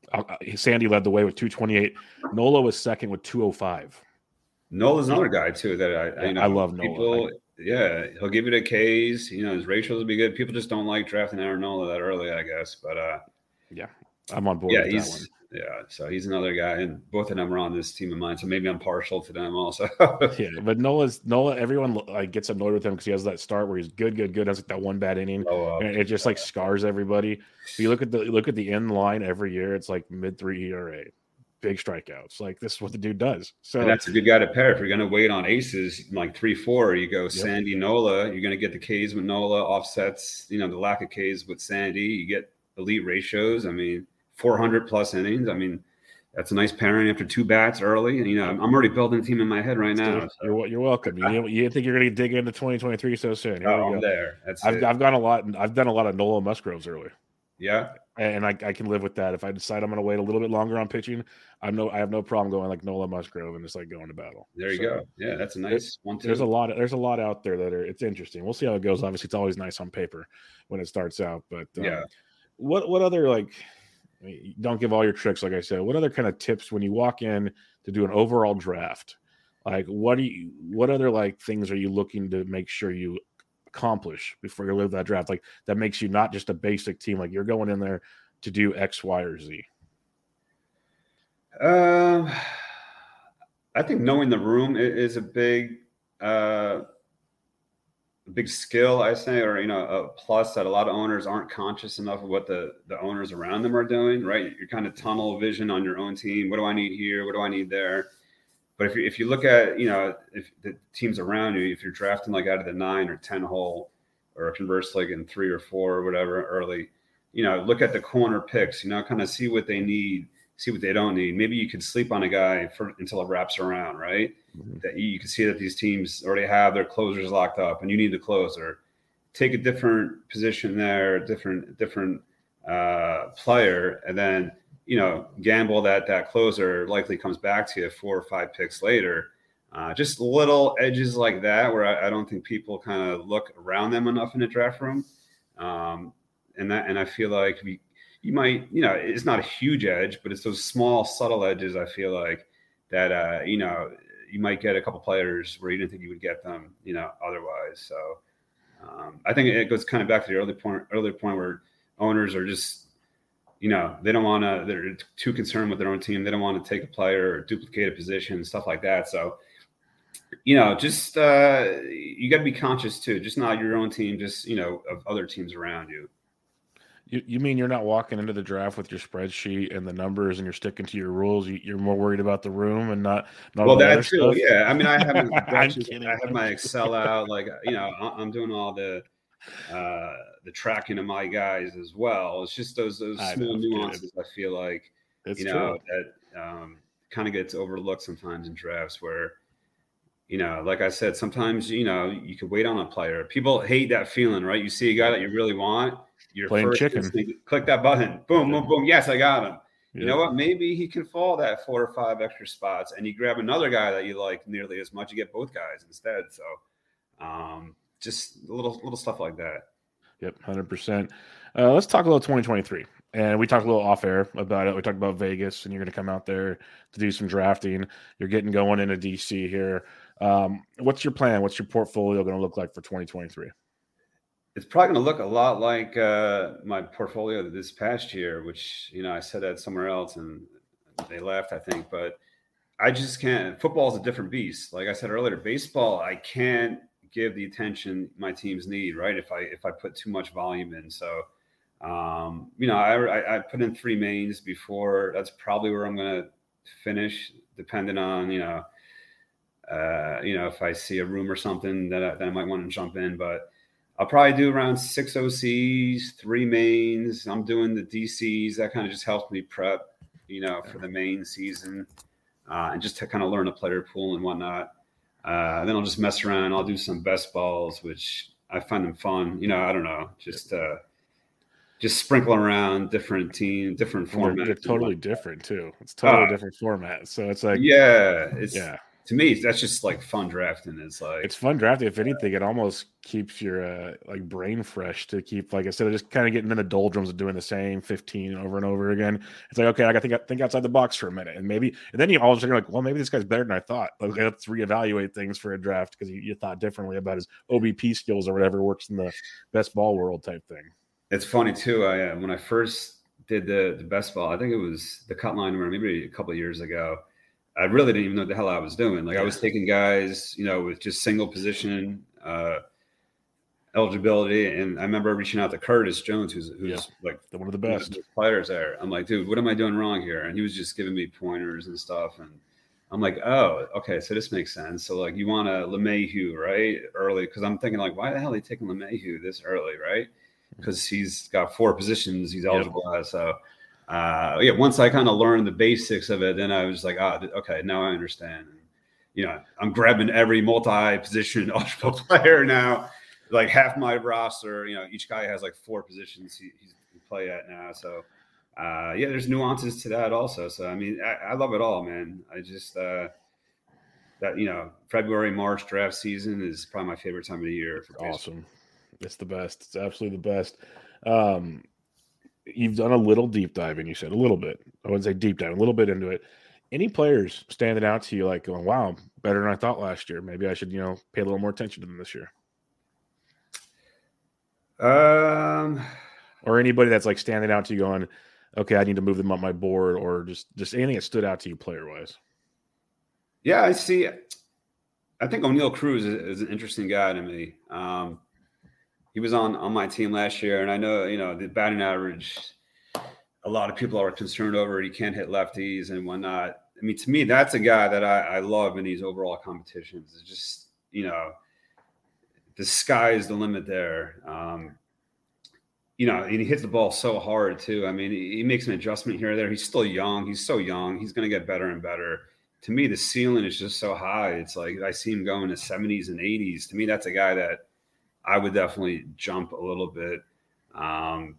Uh, Sandy led the way with two twenty-eight. Nola was second with two oh five. Nola's another guy too that I, yeah, I, know, I love people, Nola. I, yeah, he'll give you the K's. You know, his ratios will be good. People just don't like drafting Aaron Nola that early, I guess. But uh, yeah, I'm on board yeah, with he's, that one. Yeah, so he's another guy, and both of them are on this team of mine. So maybe I'm partial to them also. yeah, but Nola's Nola. Everyone like gets annoyed with him because he has that start where he's good, good, good. Has like that one bad inning, and it just like scars everybody. If you look at the look at the end line every year, it's like mid three E R A, big strikeouts. Like this is what the dude does. So and that's a good guy to pair if you're going to wait on aces like three, four. You go yep. Sandy, Nola. You're going to get the K's with Nola, offsets. You know the lack of K's with Sandy. You get elite ratios. I mean, four hundred plus innings. I mean. That's a nice pairing after two bats early. And, you know, I'm already building a team in my head right now. So. You're you're welcome. You, you didn't think you're going to dig into twenty twenty-three so soon. Here oh, we go. I'm there. That's I've it. I've gone a lot. I've done a lot of Nola Musgroves early. Yeah, and I, I can live with that. If I decide I'm going to wait a little bit longer on pitching, I'm no I have no problem going like Nola Musgrove and just like going to battle. There you so, go. Yeah, that's a nice one too. There's a lot. Of, there's a lot out there that are. It's interesting. We'll see how it goes. Obviously, it's always nice on paper when it starts out. But um, yeah, what what other like. Don't give all your tricks, like I said. What other kind of tips when you walk in to do an overall draft? Like, what do you? What other like things are you looking to make sure you accomplish before you live that draft? Like that makes you not just a basic team. Like you're going in there to do X, Y, or Z. Um, I think knowing the room is a big. Uh, big skill, I say, or, you know, a plus that a lot of owners aren't conscious enough of what the, the owners around them are doing, right? You're kind of tunnel vision on your own team. What do I need here? What do I need there? But if you, if you look at, you know, if the teams around you, if you're drafting like out of the nine or ten hole or conversely like in three or four or whatever early, you know, look at the corner picks, you know, kind of see what they need, see what they don't need. Maybe you could sleep on a guy for until it wraps around, right? Mm-hmm. That you, you can see that these teams already have their closers locked up and you need the closer. Take a different position there, different different uh, player, and then, you know, gamble that that closer likely comes back to you four or five picks later. Uh, just little edges like that where I, I don't think people kind of look around them enough in the draft room. Um, and that and I feel like we, you might, you know, it's not a huge edge, but it's those small, subtle edges, I feel like, that, uh, you know, you might get a couple players where you didn't think you would get them, you know, otherwise. So um, I think it goes kind of back to the early point, earlier point where owners are just, you know, they don't want to, they're too concerned with their own team. They don't want to take a player or duplicate a position, stuff like that. So, you know, just uh, you got to be conscious too, just not your own team, just, you know, of other teams around you. You, you mean you're not walking into the draft with your spreadsheet and the numbers and you're sticking to your rules? You, you're more worried about the room and not, not well, all the that other too. stuff? Yeah. I mean, I haven't, I'm just, kidding. I have my Excel out, like, you know, I'm doing all the, uh, the tracking of my guys as well. It's just those, those small know, nuances. I feel like, it's you know, true. that um, kind of gets overlooked sometimes in drafts where, you know, like I said, sometimes, you know, you could wait on a player. People hate that feeling, right? You see a guy that you really want, you're playing first chicken. Instinct, click that button, boom, yeah. boom, boom. Yes, I got him. Yeah. You know what? Maybe he can fall that four or five extra spots, and you grab another guy that you like nearly as much. You get both guys instead. So, um, just little little stuff like that. Yep, one hundred percent. Uh, let's talk a little twenty twenty-three. And we talked a little off air about it. We talked about Vegas, and you're going to come out there to do some drafting. You're getting going into D C here. Um, what's your plan? What's your portfolio going to look like for twenty twenty-three? It's probably going to look a lot like uh, my portfolio this past year, which, you know, I said that somewhere else and they laughed, I think. But I just can't. Football is a different beast. Like I said earlier, baseball, I can't give the attention my teams need, right? If I if I put too much volume in. So, um, you know, I, I put in three mains before. That's probably where I'm going to finish, depending on, you know, uh, you know, if I see a room or something that I, that I might want to jump in. But I'll probably do around six O Cs, three mains. I'm doing the D Cs. That kind of just helps me prep, you know, for the main season uh, and just to kind of learn the player pool and whatnot. Uh, then I'll just mess around. I'll do some best balls, which I find them fun. You know, I don't know, just uh, just sprinkling around different team, different formats. They're totally different too. It's totally uh, different format. So it's like, yeah, it's yeah. to me, that's just like fun drafting. It's like it's fun drafting. If anything, it almost keeps your uh, like brain fresh to keep like instead of just kind of getting in the doldrums of doing the same fifteen over and over again. It's like, okay, I got to think think outside the box for a minute, and maybe and then you all of a sudden you're like, well, maybe this guy's better than I thought. Like, let's reevaluate things for a draft because you, you thought differently about his O B P skills or whatever works in the best ball world type thing. It's funny too. I uh, when I first did the the best ball, I think it was the cut line where maybe a couple of years ago. I really didn't even know what the hell I was doing. Like yeah. I was taking guys, you know, with just single position uh, eligibility. And I remember reaching out to Curtis Jones, who's, who's yeah. like one of the best the players there. I'm like, dude, what am I doing wrong here? And he was just giving me pointers and stuff. And I'm like, oh, okay, so this makes sense. So like you want a LeMahieu, right? Early. Because I'm thinking like, why the hell are they taking LeMahieu this early, right? Because he's got four positions he's eligible yep. as. So Uh, yeah, once I kind of learned the basics of it, then I was like, ah, oh, okay, now I understand. And, you know, I'm grabbing every multi-position eligible player now. Like half my roster, you know, each guy has like four positions he, he's he play at now. So, uh, yeah, there's nuances to that also. So, I mean, I, I love it all, man. I just uh, that you know, February, March draft season is probably my favorite time of the year. For awesome, it's the best. It's absolutely the best. Um, You've done a little deep diving, you said a little bit. I wouldn't say deep dive, a little bit into it. Any players standing out to you like going, wow, better than I thought last year. Maybe I should, you know, pay a little more attention to them this year. Um, or anybody that's like standing out to you going, okay, I need to move them up my board, or just, just anything that stood out to you player wise. Yeah, I see. I think O'Neal Cruz is, is an interesting guy to me. Um, He was on, on my team last year, and I know, you know, the batting average, a lot of people are concerned over. He can't hit lefties and whatnot. I mean, to me, that's a guy that I, I love in these overall competitions. It's just, you know, the sky is the limit there. Um, you know, and he hits the ball so hard, too. I mean, he, he makes an adjustment here or there. He's still young. He's so young. He's going to get better and better. To me, the ceiling is just so high. It's like I see him going to seventies and eighties. To me, that's a guy that I would definitely jump a little bit. Um,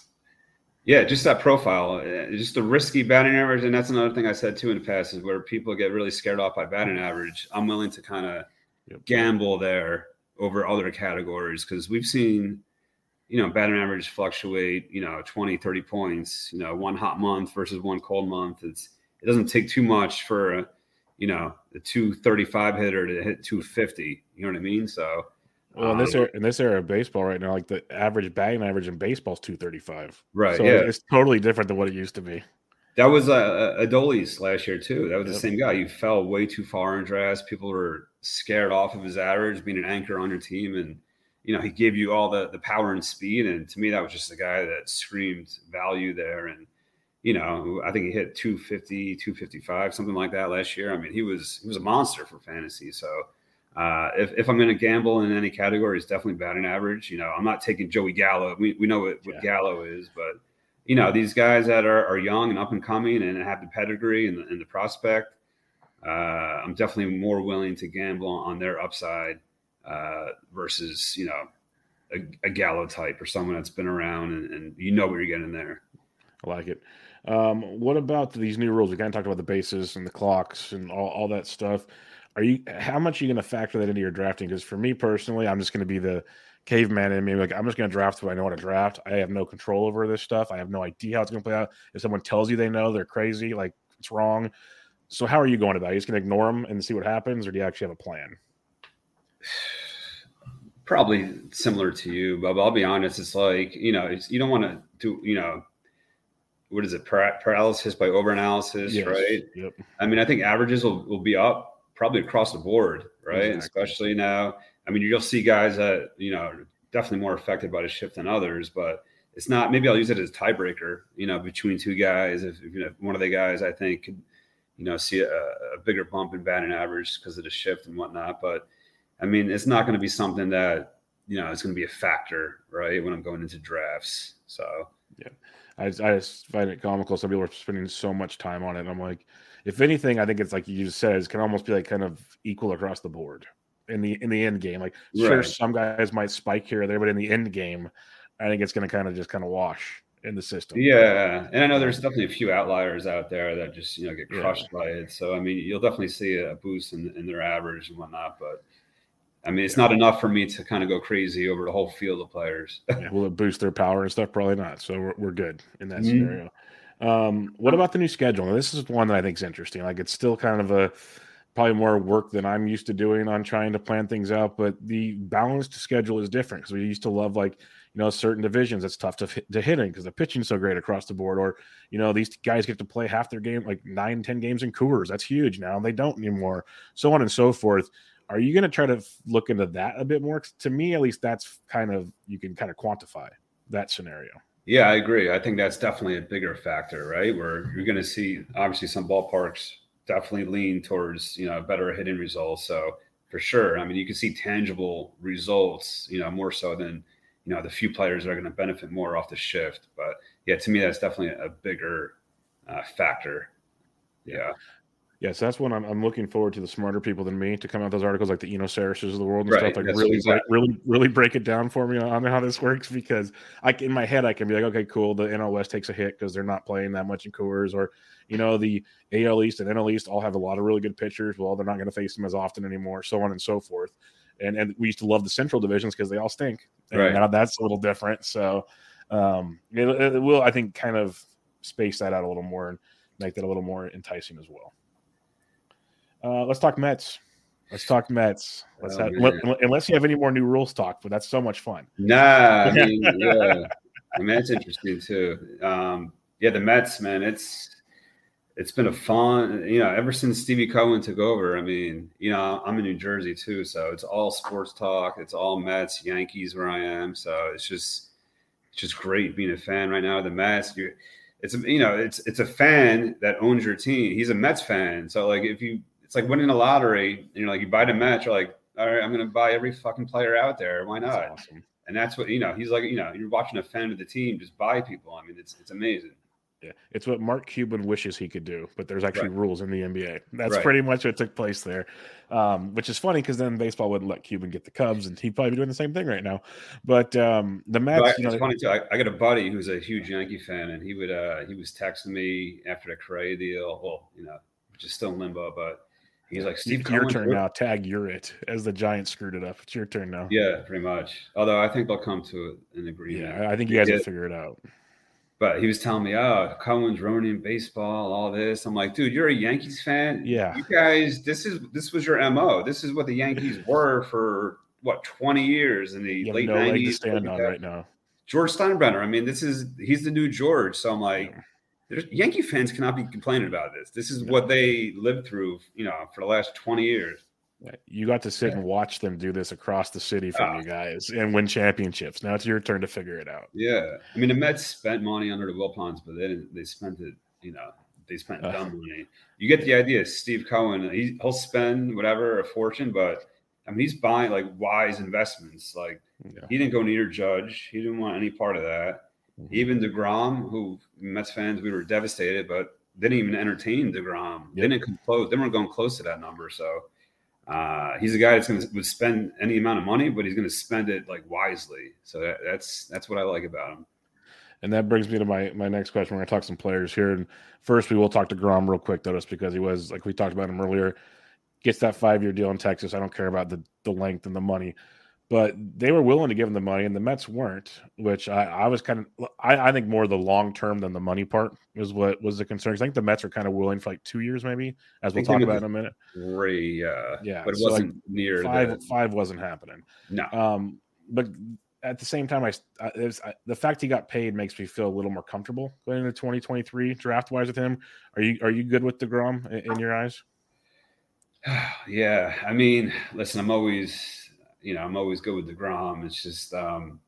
yeah, just that profile, just the risky batting average. And that's another thing I said too in the past is where people get really scared off by batting average. I'm willing to kind of yep. gamble there over other categories because we've seen, you know, batting average fluctuate, you know, twenty, thirty points, you know, one hot month versus one cold month. It's, it doesn't take too much for, a, you know, the two thirty-five hitter to hit two fifty. You know what I mean? So, Well, in this era, in this era of baseball right now, like the average batting average in baseball is two thirty-five. Right. So yeah. it's totally different than what it used to be. That was uh, Adolis last year too. That was yep. the same guy. You fell way too far in drafts. People were scared off of his average, being an anchor on your team, and you know he gave you all the the power and speed. And to me, that was just a guy that screamed value there. And you know, I think he hit two fifty, two fifty-five, something like that last year. I mean, he was he was a monster for fantasy. So. Uh, if, if I'm going to gamble in any category, it's definitely batting average. You know, I'm not taking Joey Gallo. We we know what, what yeah. Gallo is, but you know, these guys that are, are young and up and coming and have the pedigree and the, and the prospect, uh, I'm definitely more willing to gamble on their upside uh, versus, you know, a, a Gallo type or someone that's been around and, and you know what you're getting there. I like it. Um, what about these new rules? We kind of talked about the bases and the clocks and all, all that stuff. Are you? How much are you going to factor that into your drafting? Because for me personally, I'm just going to be the caveman in me. Like I'm just going to draft who I know how to draft. I have no control over this stuff. I have no idea how it's going to play out. If someone tells you they know, they're crazy. Like it's wrong. So how are you going about it? Are you just going to ignore them and see what happens, or do you actually have a plan? Probably similar to you, but I'll be honest. It's like you know, it's, you don't want to do you know. What is it? Paralysis by overanalysis, yes. right? Yep. I mean, I think averages will, will be up. Probably across the board, right? Exactly. Especially now. I mean, you'll see guys that, you know, definitely more affected by the shift than others, but it's not, maybe I'll use it as a tiebreaker, you know, between two guys. If, if you know, one of the guys I think could, you know, see a, a bigger bump in batting average because of the shift and whatnot. But I mean, it's not going to be something that, you know, it's going to be a factor, right? When I'm going into drafts. So, yeah, I, I just find it comical. Some people are spending so much time on it. And I'm like, if anything, I think it's like you just said, it can almost be like kind of equal across the board in the in the end game. Like, sure, right. some guys might spike here or there, but in the end game, I think it's going to kind of just kind of wash. in the system. Yeah, and I know there's definitely a few outliers out there that just, you know, get crushed yeah. by it. So I mean, you'll definitely see a boost in, in their average and whatnot, but I mean, it's yeah. not enough for me to kind of go crazy over the whole field of players. Yeah, will it boost their power and stuff? Probably not. So we're, we're good in that mm-hmm. scenario. Um, what about the new schedule? Now, this is one that I think is interesting. Like, it's still kind of a probably more work than I'm used to doing on trying to plan things out, but the balanced schedule is different because we used to love, like, you know, certain divisions it's tough to, to hit in because the pitching's so great across the board, or, you know, these guys get to play half their game, like nine, ten games in Coors. That's huge now. They don't anymore, so on and so forth. Are you going to try to look into that a bit more? To me, at least, that's kind of, you can kind of quantify that scenario. Yeah, I agree. I think that's definitely a bigger factor, right? Where you're going to see, obviously, some ballparks definitely lean towards, you know, better hitting results. So for sure, I mean, you can see tangible results, you know, more so than, you know, the few players that are going to benefit more off the shift. But yeah, to me, that's definitely a bigger uh, factor. Yeah. Yeah, so that's when I'm, I'm looking forward to the smarter people than me to come out with those articles, like the Eno Sarises of the world and right. stuff, like that's really, exactly. like, really, really break it down for me on how this works. Because I, in my head, I can be like, okay, cool, the N L West takes a hit because they're not playing that much in Coors, or, you know, the A L East and N L East all have a lot of really good pitchers. Well, they're not going to face them as often anymore, so on and so forth. And and we used to love the Central divisions because they all stink. And right. now that's a little different. So um, it, it will, I think, kind of space that out a little more and make that a little more enticing as well. Uh, let's talk Mets. Let's talk Mets. Let's oh, have, let, unless you have any more new rules talk, but that's so much fun. Nah, I mean, yeah, I mean, it's interesting too. Um, yeah, the Mets, man, it's it's been a fun, you know, ever since Stevie Cohen took over. I mean, you know, I'm in New Jersey too, so it's all sports talk. It's all Mets, Yankees, where I am. So it's just it's just great being a fan right now of the Mets. You're, it's you know, it's it's a fan that owns your team. He's a Mets fan, so like if you. It's like winning a lottery, and you're like, you buy the match, you're like, all right, I'm going to buy every fucking player out there. Why not? That's awesome. And that's what, you know, he's like, you know, you're watching a fan of the team, just buy people. I mean, it's it's amazing. Yeah. It's what Mark Cuban wishes he could do, but there's actually right. rules in the N B A. That's right. pretty much what took place there, um, which is funny because then baseball wouldn't let Cuban get the Cubs, and he'd probably be doing the same thing right now. But um, the Mets, but you know, it's funny too. I, I got a buddy who's a huge Yankee fan, and he would uh, he was texting me after the Correa deal. Well, you know, which is still in limbo, but he's like, Steve, your Cohen, turn now. Tag you're it as the Giants screwed it up. It's your turn now. Yeah, pretty much. Although I think they'll come to an agreement. Yeah, I think you guys will figure it out. But he was telling me, oh, Cohen's ruining baseball, all this. I'm like, dude, you're a Yankees fan. Yeah, you guys, this is this was your M O. This is what the Yankees were for what twenty years in the you late have no nineties. Leg to stand on right now. George Steinbrenner. I mean, this is he's the new George. So I'm like. Yeah. There's, Yankee fans cannot be complaining about this. This is no. what they lived through, you know, for the last twenty years. You got to sit and watch them do this across the city from uh, you guys and win championships. Now it's your turn to figure it out. Yeah. I mean, the Mets spent money under the Wilpons, but they didn't, they spent it, you know, they spent uh, dumb money. You get the idea. Steve Cohen, he, he'll spend whatever, a fortune, but I mean, he's buying like wise investments. Like yeah. he didn't go near Judge. He didn't want any part of that. Mm-hmm. Even DeGrom, who Mets fans, we were devastated, but didn't even entertain DeGrom. Yep. They didn't come close. They weren't going close to that number. So uh, he's a guy that's going to would spend any amount of money, but he's going to spend it like wisely. So that, that's that's what I like about him. And that brings me to my my next question. We're going to talk some players here. And first, we will talk to DeGrom real quick, though, just because he was, like we talked about him earlier, gets that five-year deal in Texas. I don't care about the, the length and the money. But they were willing to give him the money, and the Mets weren't, which I, I was kind of I, I think more the long term than the money part is what was the concern. I think the Mets are kind of willing for like two years, maybe, as we'll talk about in a minute. Three, uh, yeah, but it so wasn't like near five. the... Five wasn't happening. No, um, but at the same time, I, I, it was, I the fact he got paid makes me feel a little more comfortable going into twenty twenty-three draft wise with him. Are you are you good with DeGrom in, in your eyes? Yeah, I mean, listen, I'm always. You know, I'm always good with DeGrom. It's just, um,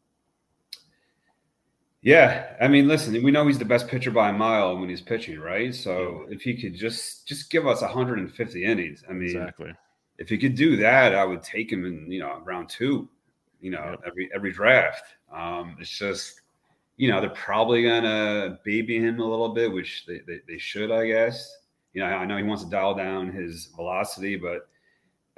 yeah. I mean, listen, we know he's the best pitcher by a mile when he's pitching, right? So yeah. if he could just just give us one hundred fifty innings, I mean, exactly. If he could do that, I would take him in, you know, round two, you know, yep. every every draft. Um, it's just, you know, they're probably gonna baby him a little bit, which they they, they should, I guess. You know, I know he wants to dial down his velocity, but.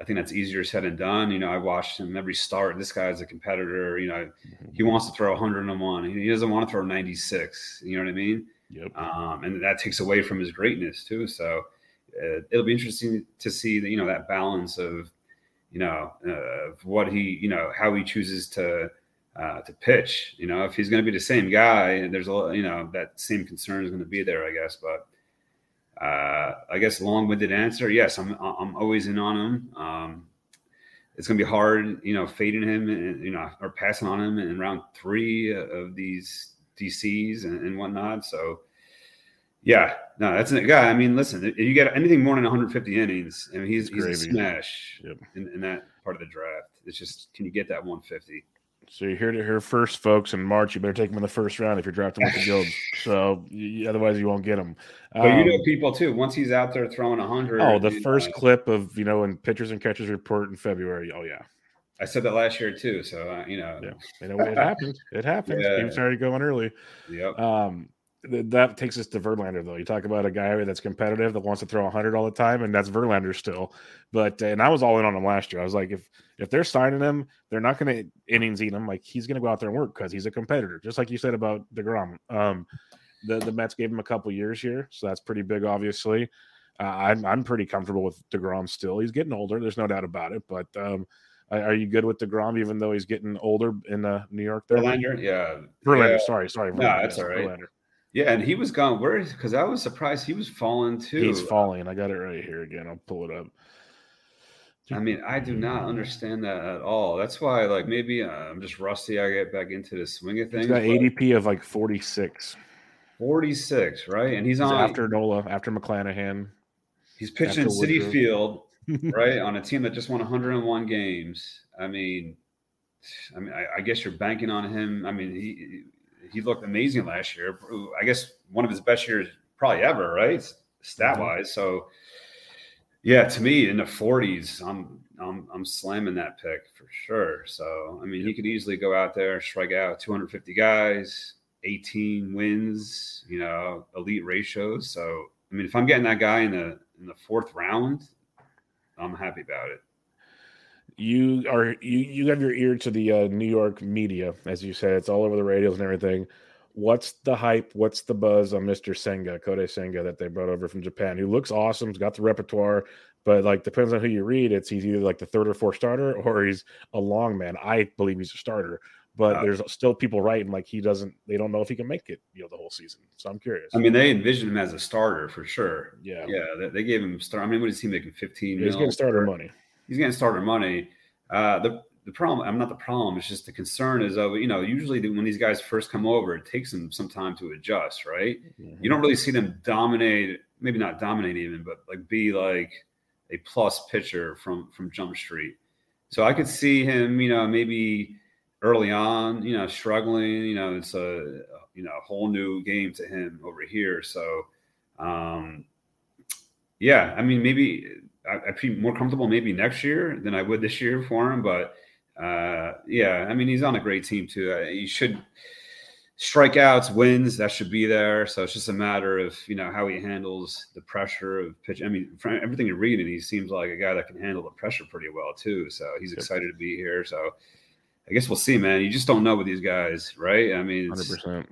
I think that's easier said than done. You know, I watched him every start. This guy's a competitor. You know, he wants to throw one hundred one. He doesn't want to throw ninety-six. You know what I mean? Yep. Um, and that takes away from his greatness too. So uh, it'll be interesting to see that, you know, that balance of, you know, uh, of what he, you know, how he chooses to uh, to pitch. You know, if he's going to be the same guy, there's a, you know, that same concern is going to be there, I guess. But Uh, I guess long-winded answer. Yes, I'm. I'm always in on him. Um, it's going to be hard, you know, fading him, and, you know, or passing on him in round three of these D Cs and, and whatnot. So, yeah, no, that's a guy. I mean, listen, if you get anything more than one hundred fifty innings, I mean, he's, he's a smash yep. in, in that part of the draft. It's just, can you get that one fifty? So you're here to hear first, folks. In March, you better take him in the first round if you're drafting with the Guilds. So you, otherwise, you won't get him. But um, you know, Um, people too. Once he's out there throwing a hundred. Oh, the first know, clip of, you know, when pitchers and catchers report in February. Oh yeah, I said that last year too. So uh, you know, yeah, you know, it happens. It happens. Yeah. People started going early. Yep. Um, th- that takes us to Verlander, though. You talk about a guy that's competitive that wants to throw a hundred all the time, and that's Verlander still. But and I was all in on him last year. I was like, if if they're signing him, they're not going to innings eat him. Like, he's going to go out there and work because he's a competitor, just like you said about DeGrom. Um, the the Mets gave him a couple years here, so that's pretty big, obviously. Uh, I'm I'm pretty comfortable with DeGrom still. He's getting older, there's no doubt about it. But um, are you good with DeGrom, even though he's getting older in uh, New York? There? Verlander, yeah, Verlander. Yeah. Sorry, sorry. No, Verlander, that's yes, all right. Verlander. Yeah, and he was gone. Where? Because I was surprised he was falling too. He's falling. I got it right here again. I'll pull it up. I mean, I do not understand that at all. That's why, like, maybe uh, I'm just rusty. I get back into the swing of things. He's got A D P of like forty-six. forty-six, right? And he's, he's on after Nola, after McClanahan. He's pitching in Citi Field, right, on a team that just won one hundred one games. I mean, I mean, I, I guess you're banking on him. I mean, he he looked amazing last year. I guess one of his best years probably ever, right, stat wise. Mm-hmm. So. Yeah, to me, in the forties, I'm I'm I'm slamming that pick for sure. So I mean, he could easily go out there, strike out two hundred fifty guys, eighteen wins, you know, elite ratios. So I mean, if I'm getting that guy in the in the fourth round, I'm happy about it. You are you you have your ear to the uh, New York media, as you said. It's all over the radios and everything. What's the hype? What's the buzz on Mister Senga, Kodai Senga, that they brought over from Japan, who looks awesome, has got the repertoire, but like depends on who you read. It's he's either like the third or fourth starter, or he's a long man. I believe he's a starter, but uh, there's still people writing like he doesn't. They don't know if he can make it, you know, the whole season. So I'm curious. I mean, they envisioned him as a starter for sure. Yeah, yeah. They, they gave him start. I mean, what is he making? fifteen. Yeah, he's getting starter money. He's getting starter money. Uh, the The problem, I'm not the problem. It's just the concern is, uh, you know, usually when these guys first come over, it takes them some time to adjust, right? Mm-hmm. You don't really see them dominate, maybe not dominate even, but like be like a plus pitcher from from Jump Street. So I could see him, you know, maybe early on, you know, struggling. You know, it's a you know a whole new game to him over here. So, um, yeah, I mean, maybe I, I'd be more comfortable maybe next year than I would this year for him, but. Uh, yeah, I mean, he's on a great team too. Uh, he should strikeouts, wins, that should be there. So it's just a matter of, you know, how he handles the pressure of pitch. I mean, from everything you're reading, he seems like a guy that can handle the pressure pretty well too. So he's excited to be here. So I guess we'll see, man. You just don't know with these guys, right? I mean, it's, one hundred percent.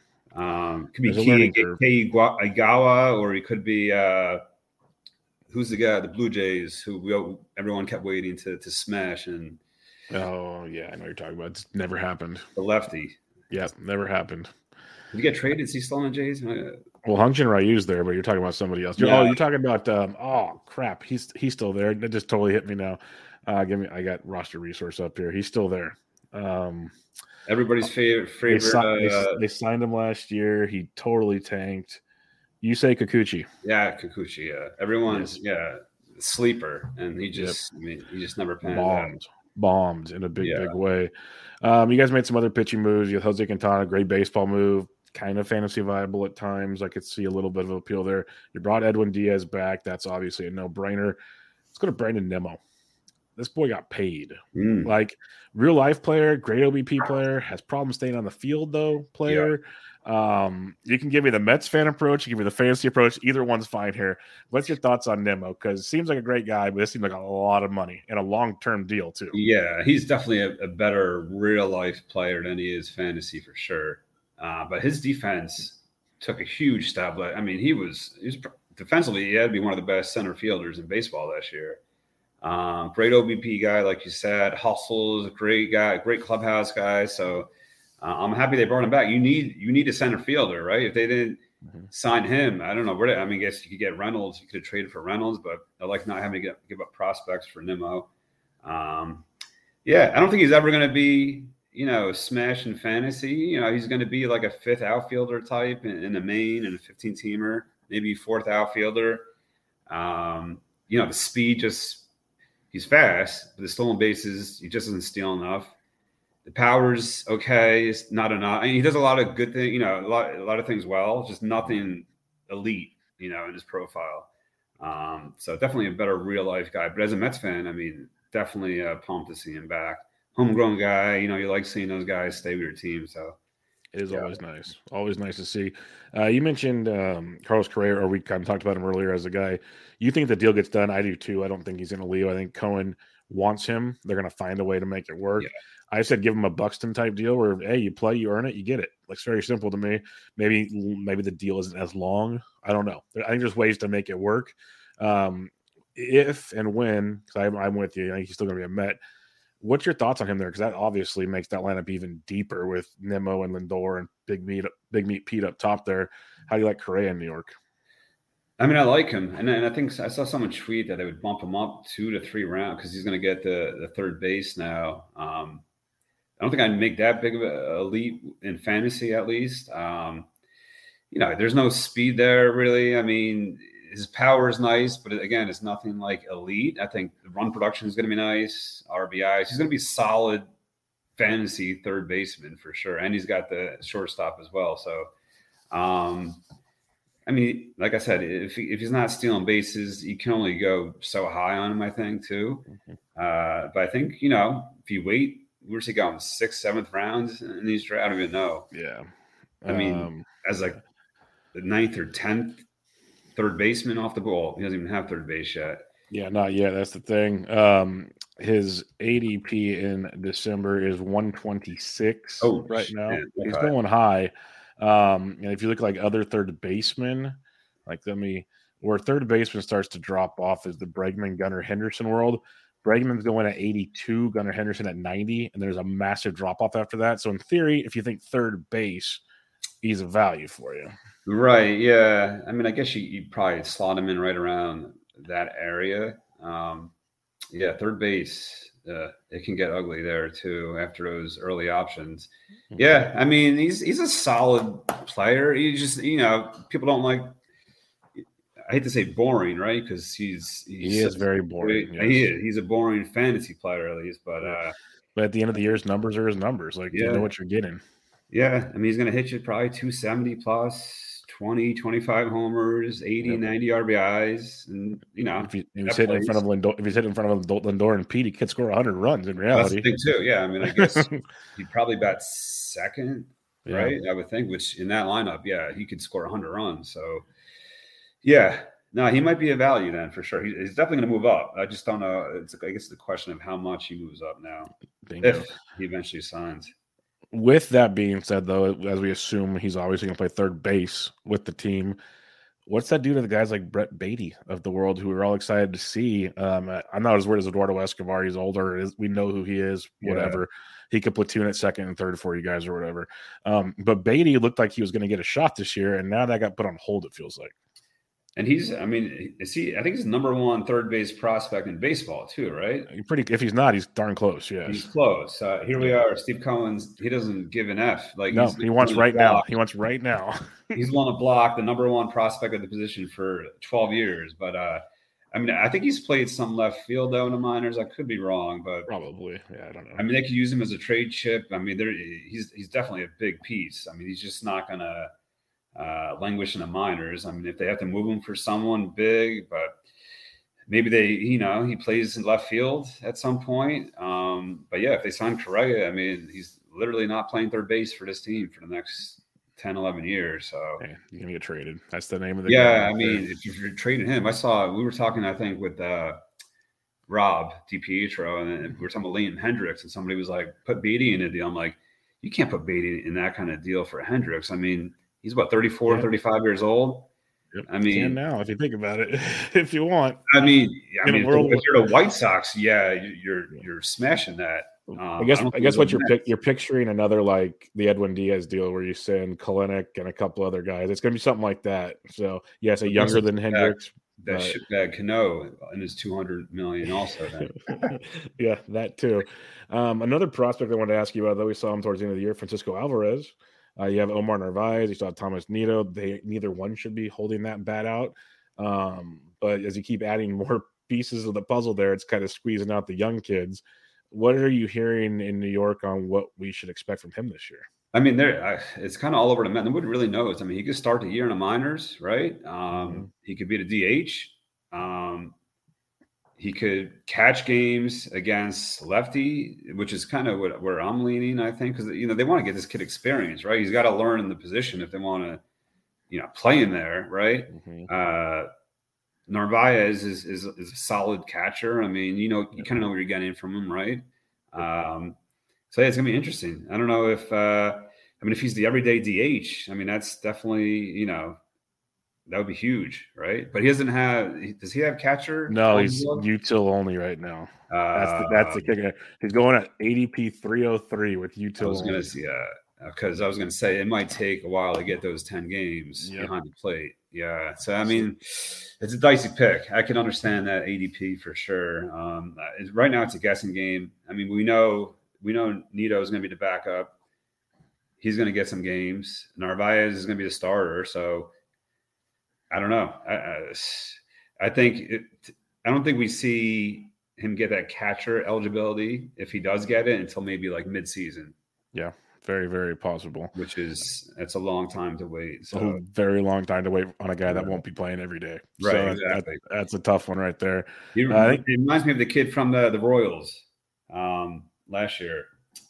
Um, could be Kei Igawa, or he could be uh, who's the guy, the Blue Jays, who we, everyone kept waiting to to smash and. Oh, yeah, I know what you're talking about. It's never happened. The lefty. Yeah, never happened. Did he get traded? Is he still in the Jays? Well, Hyun-Jin Ryu's there, but you're talking about somebody else. Yeah. Oh, you're talking about um, – oh, crap. He's he's still there. It just totally hit me now. Uh, give me. I got roster resource up here. He's still there. Um, Everybody's favorite. favorite they, si- uh, they, they signed him last year. He totally tanked. Yusei Kikuchi. Yeah, Kikuchi, yeah. Everyone's, yes. yeah, sleeper, and he just yep. – I mean, he just never panned Bombed. out. Bombed in a big, yeah. big way. Um, you guys made some other pitching moves. You have Jose Quintana, great baseball move, kind of fantasy viable at times. I could see a little bit of appeal there. You brought Edwin Diaz back. That's obviously a no-brainer. Let's go to Brandon Nimmo. This boy got paid. Mm. Like, real life player, great O B P player, has problems staying on the field, though, player. Um, you can give me the Mets fan approach, you give me the fantasy approach. Either one's fine here. What's your thoughts on Nimmo? Because it seems like a great guy, but it seems like a lot of money and a long-term deal too. Yeah, he's definitely a, a better real-life player than he is fantasy for sure. Uh, but his defense took a huge step. I mean, he was, he was defensively, he had to be one of the best center fielders in baseball this year. Um, great O B P guy, like you said. Hustles, great guy, great clubhouse guy. So uh, I'm happy they brought him back. You need you need a center fielder, right? If they didn't mm-hmm. sign him, I don't know where. They, I mean, I guess you could get Reynolds. You could have traded for Reynolds, but I like not having to get, give up prospects for Nimmo. Um, yeah, I don't think he's ever going to be, you know, smash in fantasy. You know, he's going to be like a fifth outfielder type in, in the main and a fifteen teamer, maybe fourth outfielder. Um, you know, the speed just. He's fast, but the stolen bases, he just doesn't steal enough. The power's okay, it's not enough. I mean, he does a lot of good things, you know, a lot, a lot of things well, just nothing elite, you know, in his profile. Um, so definitely a better real life guy. But as a Mets fan, I mean, definitely uh, pumped to see him back. Homegrown guy, you know, you like seeing those guys stay with your team. So it is yeah. always nice. Always nice to see. Uh, you mentioned um, Carlos Correa, or we kind of talked about him earlier as a guy. You think the deal gets done? I do too. I don't think he's going to leave. I think Cohen wants him. They're going to find a way to make it work. Yeah. I said give him a Buxton type deal where, hey, you play, you earn it, you get it. Like, it's very simple to me. Maybe maybe the deal isn't as long. I don't know. I think there's ways to make it work. Um, if and when, because I'm, I'm with you, I think he's still going to be a Met. What's your thoughts on him there? Because that obviously makes that lineup even deeper with Nimmo and Lindor and Big Meat, Big Meat Pete up top there. How do you like Correa in New York? I mean, I like him, and, and I think I saw someone tweet that they would bump him up two to three rounds because he's going to get the, the third base now. Um, I don't think I'd make that big of a, a leap in fantasy, at least. Um, you know, there's no speed there, really. I mean, his power is nice, but again, it's nothing like elite. I think the run production is going to be nice, R B Is. He's going to be solid fantasy third baseman for sure, and he's got the shortstop as well. So, um, I mean, like I said, if he, if he's not stealing bases, you can only go so high on him, I think, too. Mm-hmm. Uh, but I think, you know, if you wait, where's he going? Sixth, seventh rounds in these drafts? I don't even know. Yeah. I mean, um, as like the ninth or tenth third baseman off the ball. He doesn't even have third base yet. Yeah, not yet. That's the thing. Um, his A D P in December is one twenty-six oh, right now. Man, He's going high. Um, and if you look like other third basemen, like let me, where third baseman starts to drop off is the Bregman, Gunnar Henderson world. Bregman's going at eighty-two, Gunnar Henderson at ninety, and there's a massive drop off after that. So in theory, if you think third base, he's a value for you. Right. Yeah. I mean, I guess you you probably slot him in right around that area. Um, yeah, third base. Uh, it can get ugly there too after those early options. Yeah, I mean he's he's a solid player. He just you know people don't like. I hate to say boring, right? Because he's, he's he is very boring. Yes. He is. He's a boring fantasy player at least, but uh, but at the end of the year, his numbers are his numbers. Like yeah. you know what you're getting. Yeah, I mean he's going to hit you probably two seventy plus, twenty, twenty-five homers, eighty, yep. ninety R B Is, and you know if, he, if he's hitting in front of Lindor, if he's hitting in front of Lindor and Pete, he could score one hundred runs in reality. That's the thing too. Yeah, I mean I guess he'd probably bat second, yeah. right? I would think, which in that lineup, yeah, he could score one hundred runs. So yeah, no, he might be a value then for sure. He, he's definitely going to move up. I just don't know. It's I guess the question of how much he moves up now Bingo. If he eventually signs. With that being said, though, as we assume he's obviously going to play third base with the team, what's that do to the guys like Brett Beatty of the world who we're all excited to see? Um, I'm not as worried as Eduardo Escobar. He's older. We know who he is, whatever. Yeah. He could platoon at second and third for you guys or whatever. Um, but Beatty looked like he was going to get a shot this year, and now that got put on hold, it feels like. And he's, I mean, is he, I think he's the number one third base prospect in baseball too, right? Pretty, if he's not, he's darn close. Yeah. He's close. Uh, here we are. Steve Cohen's, he doesn't give an F. Like no, he wants right now. He wants right now. He's won a block, the number one prospect at the position for twelve years. But uh, I mean, I think he's played some left field though in the minors. I could be wrong, but probably. Yeah, I don't know. I mean, they could use him as a trade chip. I mean, there he's, he's definitely a big piece. I mean, he's just not going to, uh languish in the minors. I mean, if they have to move him for someone big, but maybe they, you know, he plays in left field at some point. Um, but yeah, if they sign Correa, I mean, he's literally not playing third base for this team for the next ten, eleven years. So hey, you're gonna get traded. That's the name of the yeah. guy. I mean, if you're trading him, I saw we were talking, I think, with uh, Rob DiPietro, and we were talking about Liam Hendricks, and somebody was like, put Beatty in a deal. I'm like, you can't put Beatty in that kind of deal for Hendricks. I mean, he's about thirty-four, yeah. thirty-five years old. Yep. I mean, you can now if you think about it, if you want. I mean, I in mean, world if you're the White Sox, yeah, you're you're smashing that. Um, I guess I, I guess what you're pic- you're picturing another like the Edwin Diaz deal where you send Kalenic and a couple other guys. It's going to be something like that. So yes, a younger than Hendricks. That shitbag Cano and his two hundred million also. Then. Yeah, that too. Um, another prospect I wanted to ask you about, though we saw him towards the end of the year, Francisco Alvarez. Uh, you have Omar Narvaez. You saw Thomas Nido. They neither one should be holding that bat out. Um, but as you keep adding more pieces of the puzzle there, it's kind of squeezing out the young kids. What are you hearing in New York on what we should expect from him this year? I mean, there it's kind of all over the map. Nobody really knows. I mean, he could start the year in the minors, right? Um, mm-hmm. He could be the D H. Um, he could catch games against lefty, which is kind of what, where I'm leaning, I think, because you know they want to get this kid experience, right? He's got to learn in the position if they want to, you know, play in there, right? Mm-hmm. Uh, Narvaez is, is is a solid catcher. I mean, you know, you kind of know what you're getting from him, right? Um, so yeah, it's gonna be interesting. I don't know if uh, I mean if he's the everyday D H. I mean, that's definitely, you know, that would be huge, right? But he doesn't have. Does he have catcher? No, he's util only right now. Uh, that's the that's the kicker. He's going at A D P three oh three with util. I was gonna see, uh, because I was gonna say it might take a while to get those ten games yep. behind the plate. Yeah, so I mean, it's a dicey pick. I can understand that A D P for sure. Um, right now, it's a guessing game. I mean, we know we know Nido is going to be the backup. He's going to get some games. Narvaez is going to be the starter. So I don't know. I, I, I think it, I don't think we see him get that catcher eligibility if he does get it until maybe like mid-season. Yeah. Very, very possible. Which is, it's a long time to wait. So a very long time to wait on a guy that won't be playing every day. Right, so exactly. That, that's a tough one right there. He, uh, I think, it reminds me of the kid from the, the Royals um, last year.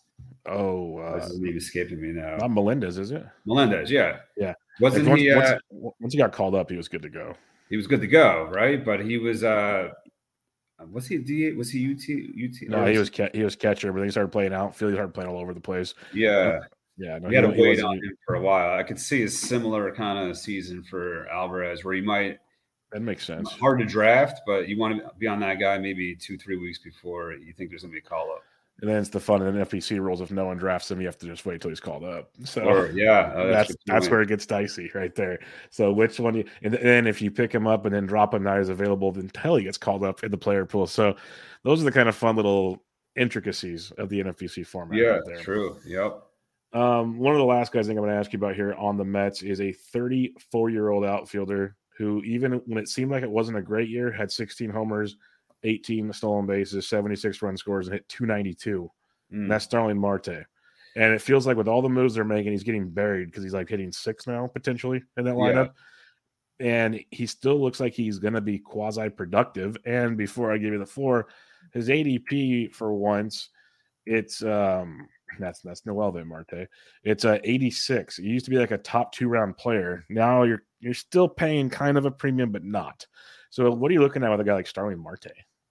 Oh, uh, this is even escaping me now. Not Melendez, is it? Melendez, yeah, yeah. Wasn't like once, he? Uh, once, once he got called up, he was good to go. He was good to go, right? But he was. Uh, was he a D eight? Was he U T? U T? No, he was ca- he was catcher, but then he started playing outfield. He started playing all over the place. Yeah. Yeah, no, we had to wait on him for a while. I could see a similar kind of season for Alvarez, where he might. That makes sense. Hard to draft, but you want to be on that guy maybe two, three weeks before you think there's going to be a call up. And then it's the fun in N F B C rules. If no one drafts him, you have to just wait till he's called up. So or, yeah, uh, that's that's, that's where it gets dicey right there. So which one? You, and then if you pick him up and then drop him, not as available until he gets called up in the player pool. So those are the kind of fun little intricacies of the N F B C format. Yeah, right there. True. Yep. Um, one of the last guys I think I'm going to ask you about here on the Mets is a thirty-four-year-old outfielder who, even when it seemed like it wasn't a great year, had sixteen homers, eighteen stolen bases, seventy-six run scores, and hit two ninety-two. Mm. And that's Starling Marte. And it feels like with all the moves they're making, he's getting buried because he's like hitting six now, potentially, in that lineup. Yeah. And he still looks like he's going to be quasi-productive. And before I give you the floor, his A D P for once, it's um, – That's that's Noelvi Marte. It's a eighty-six. It used to be like a top two round player. Now you're you're still paying kind of a premium, but not. So what are you looking at with a guy like Starling Marte?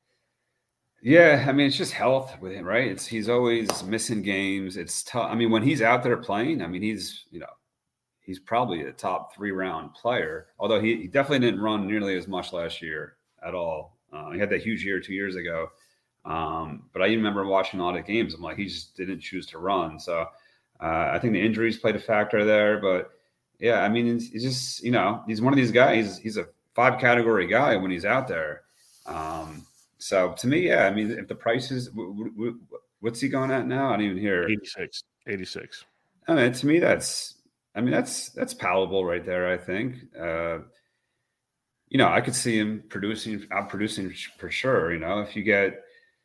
Yeah, I mean it's just health with him, right? It's he's always missing games. It's tough. I mean when he's out there playing, I mean he's you know he's probably a top three round player. Although he, he definitely didn't run nearly as much last year at all. Uh, he had that huge year two years ago. Um, but I even remember watching all the games. I'm like, he just didn't choose to run. So uh, I think the injuries played a factor there. But yeah, I mean, he's, he's just, you know, he's one of these guys. He's a five category guy when he's out there. Um, so to me, yeah, I mean, if the price is, w- w- w- what's he going at now? I didn't even hear. eighty-six. eighty-six. I mean, to me, that's, I mean, that's, that's palatable right there. I think, uh, you know, I could see him producing, out producing for sure. You know, if you get,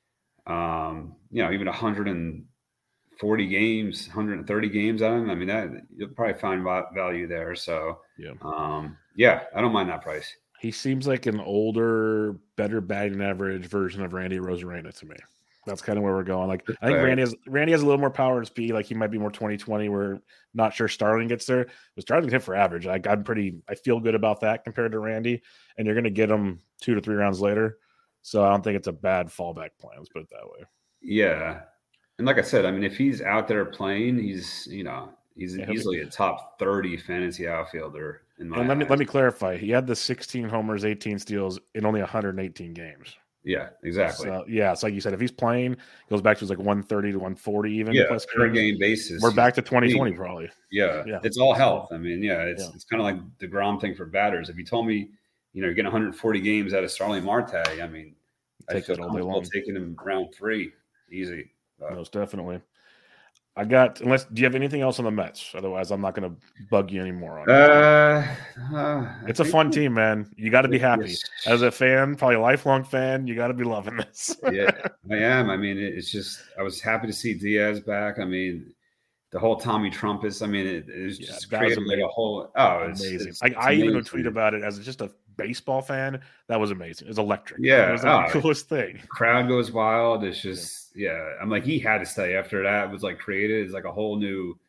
Um, you know, even one hundred forty games, one hundred thirty games on him. I mean, that you'll probably find value there. So, yeah, um, yeah, I don't mind that price. He seems like an older, better batting average version of Randy Rosarena to me. That's kind of where we're going. Like, That's I think fair. Randy has Randy has a little more power and speed. Like, he might be more twenty twenty. We're not sure Starling gets there, but Starling's hit for average. Like, I'm pretty, I feel good about that compared to Randy. And you're going to get him two to three rounds later. So I don't think it's a bad fallback plan. Let's put it that way. Yeah. And like I said, I mean, if he's out there playing, he's, you know, he's Yeah, easily a top thirty fantasy outfielder in my And let me eyes. let me clarify. He had the sixteen homers, eighteen steals in only one hundred eighteen games. Yeah, exactly. So yeah, it's like you said, if he's playing, goes back to his like one thirty to one forty even. Yeah, plus per games, game basis. We're back to twenty twenty League. probably. Yeah, Yeah. it's all health. I mean, yeah, it's Yeah. it's kind of like the Grom thing for batters. If you told me, you know, you're getting one hundred forty games out of Starling Marte, I mean, I Take feel that all day comfortable long. taking him round three, easy. But, Most definitely. I got unless do you have anything else on the Mets? Otherwise, I'm not going to bug you anymore on it. uh, uh, It's a fun team, man. You got to be happy as a fan, probably a lifelong fan. You got to be loving this. Yeah, I am. I mean, it, it's just I was happy to see Diaz back. I mean, the whole Tommy Trumpus. I mean, it, it was Yeah, just that was created like amazing. a whole. Oh, it's amazing. It's, I, it's I even amazing. tweet about it as just a baseball fan. That was amazing. It was electric. Yeah, it was like oh, the coolest thing. Crowd goes wild. It's just yeah. I'm like he had to stay after that was like created. It's like a whole new.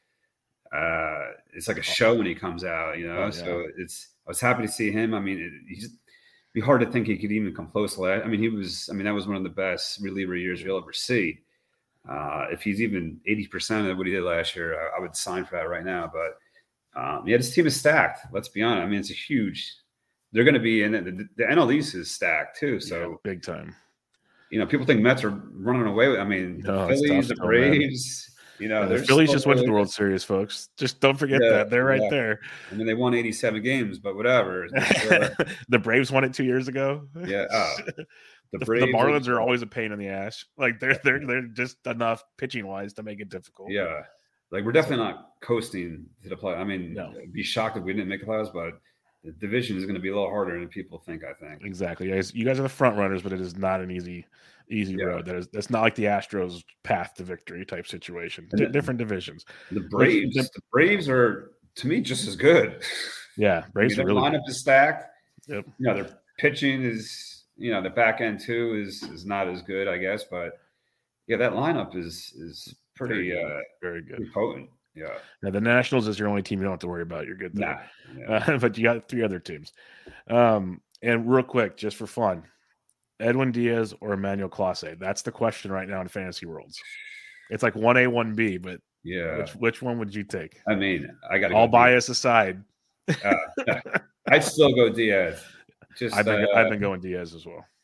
Uh, it's like a show when he comes out, you know. Oh, yeah. So it's. I was happy to see him. I mean, it, he's. It'd be hard to think he could even come close to that. I mean, he was. I mean, that was one of the best reliever years you'll ever see. Uh, if he's even eighty percent of what he did last year, I, I would sign for that right now. But um, yeah, this team is stacked. Let's be honest. I mean, it's a huge. They're going to be in it. The, the N L East is stacked too. So Yeah, big time. you know, people think Mets are running away with. I mean, No, the it's Phillies, tough the still, man. Braves. You know, Yeah, the they're Phillies still just went to really the good. World Series, folks. Just don't forget Yeah, that. They're right yeah. there. I mean, they won eighty-seven games, but whatever. Uh, The Braves won it two years ago. yeah, uh, the, the the Braves. Marlins are always a pain in the ass. Like they're they're they're just enough pitching wise to make it difficult. Yeah, like we're definitely not coasting to the play. I mean, No. I'd be shocked if we didn't make the playoffs, but the division is going to be a little harder than people think. I think. Exactly. You guys, you guys are the front runners, but it is not an easy, easy Yeah. road. That is, that's not like the Astros' path to victory type situation. And Di- the- different divisions. The Braves, the- the Braves are to me just as good. Yeah, I mean, Braves their are really. lineup is stacked. Yep. You know, their pitching is, you know, the back end too is is not as good, I guess. But yeah, that lineup is is pretty Very good. uh Very good. pretty potent. Yeah. Now the Nationals is your only team you don't have to worry about. You're good there. Nah. Yeah. Uh, but you got three other teams. Um, and real quick, just for fun, Edwin Diaz or Emmanuel Clase? That's the question right now in fantasy worlds. It's like one A, one B, but Yeah. which which one would you take? I mean, I got All bias aside, Uh, I'd still go Diaz. Just I've been uh, I've been going Diaz as well.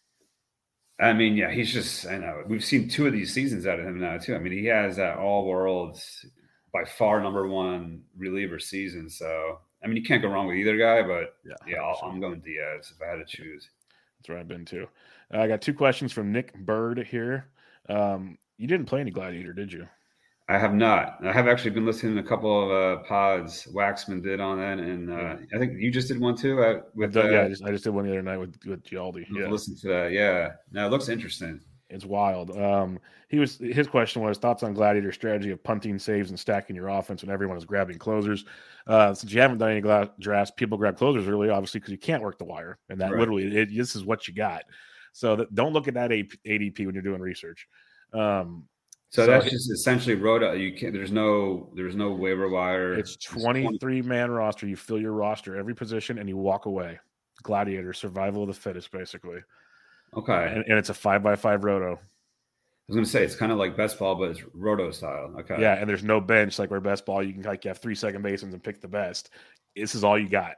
I mean, yeah, he's just. I know we've seen two of these seasons out of him now too. I mean, he has that all world, by far number one reliever season. So I mean, you can't go wrong with either guy. But Yeah, yeah, I'll, I'm going Diaz if I had to choose. That's where I've been too. Uh, I got two questions from Nick Bird here. Um, you didn't play any Gladiator, did you? I have not. I have actually been listening to a couple of uh, pods Waxman did on that, and uh, Yeah. I think you just did one too. Uh, with I've done- yeah, uh, I just, I just did one the other night with with Gialdi. Yeah, listen to that. Yeah, no, it looks interesting. it's wild. Um, he was his question was thoughts on Gladiator strategy of punting saves and stacking your offense when everyone is grabbing closers. Uh, since you haven't done any gla- drafts, people grab closers early, obviously, because you can't work the wire, and that Right. literally it, this is what you got. So that, don't look at that A D P when you're doing research. Um, So, So that's it- just essentially Rhoda. You can't. There's no. There's no waiver wire. It's twenty-three man roster. You fill your roster every position and you walk away. Gladiator, survival of the fittest, basically. Okay. And, and it's a five by five roto. I was going to say it's kind of like best ball, but it's roto style. Okay. Yeah, and there's no bench like where best ball you can like you have three second basements and pick the best. This is all you got.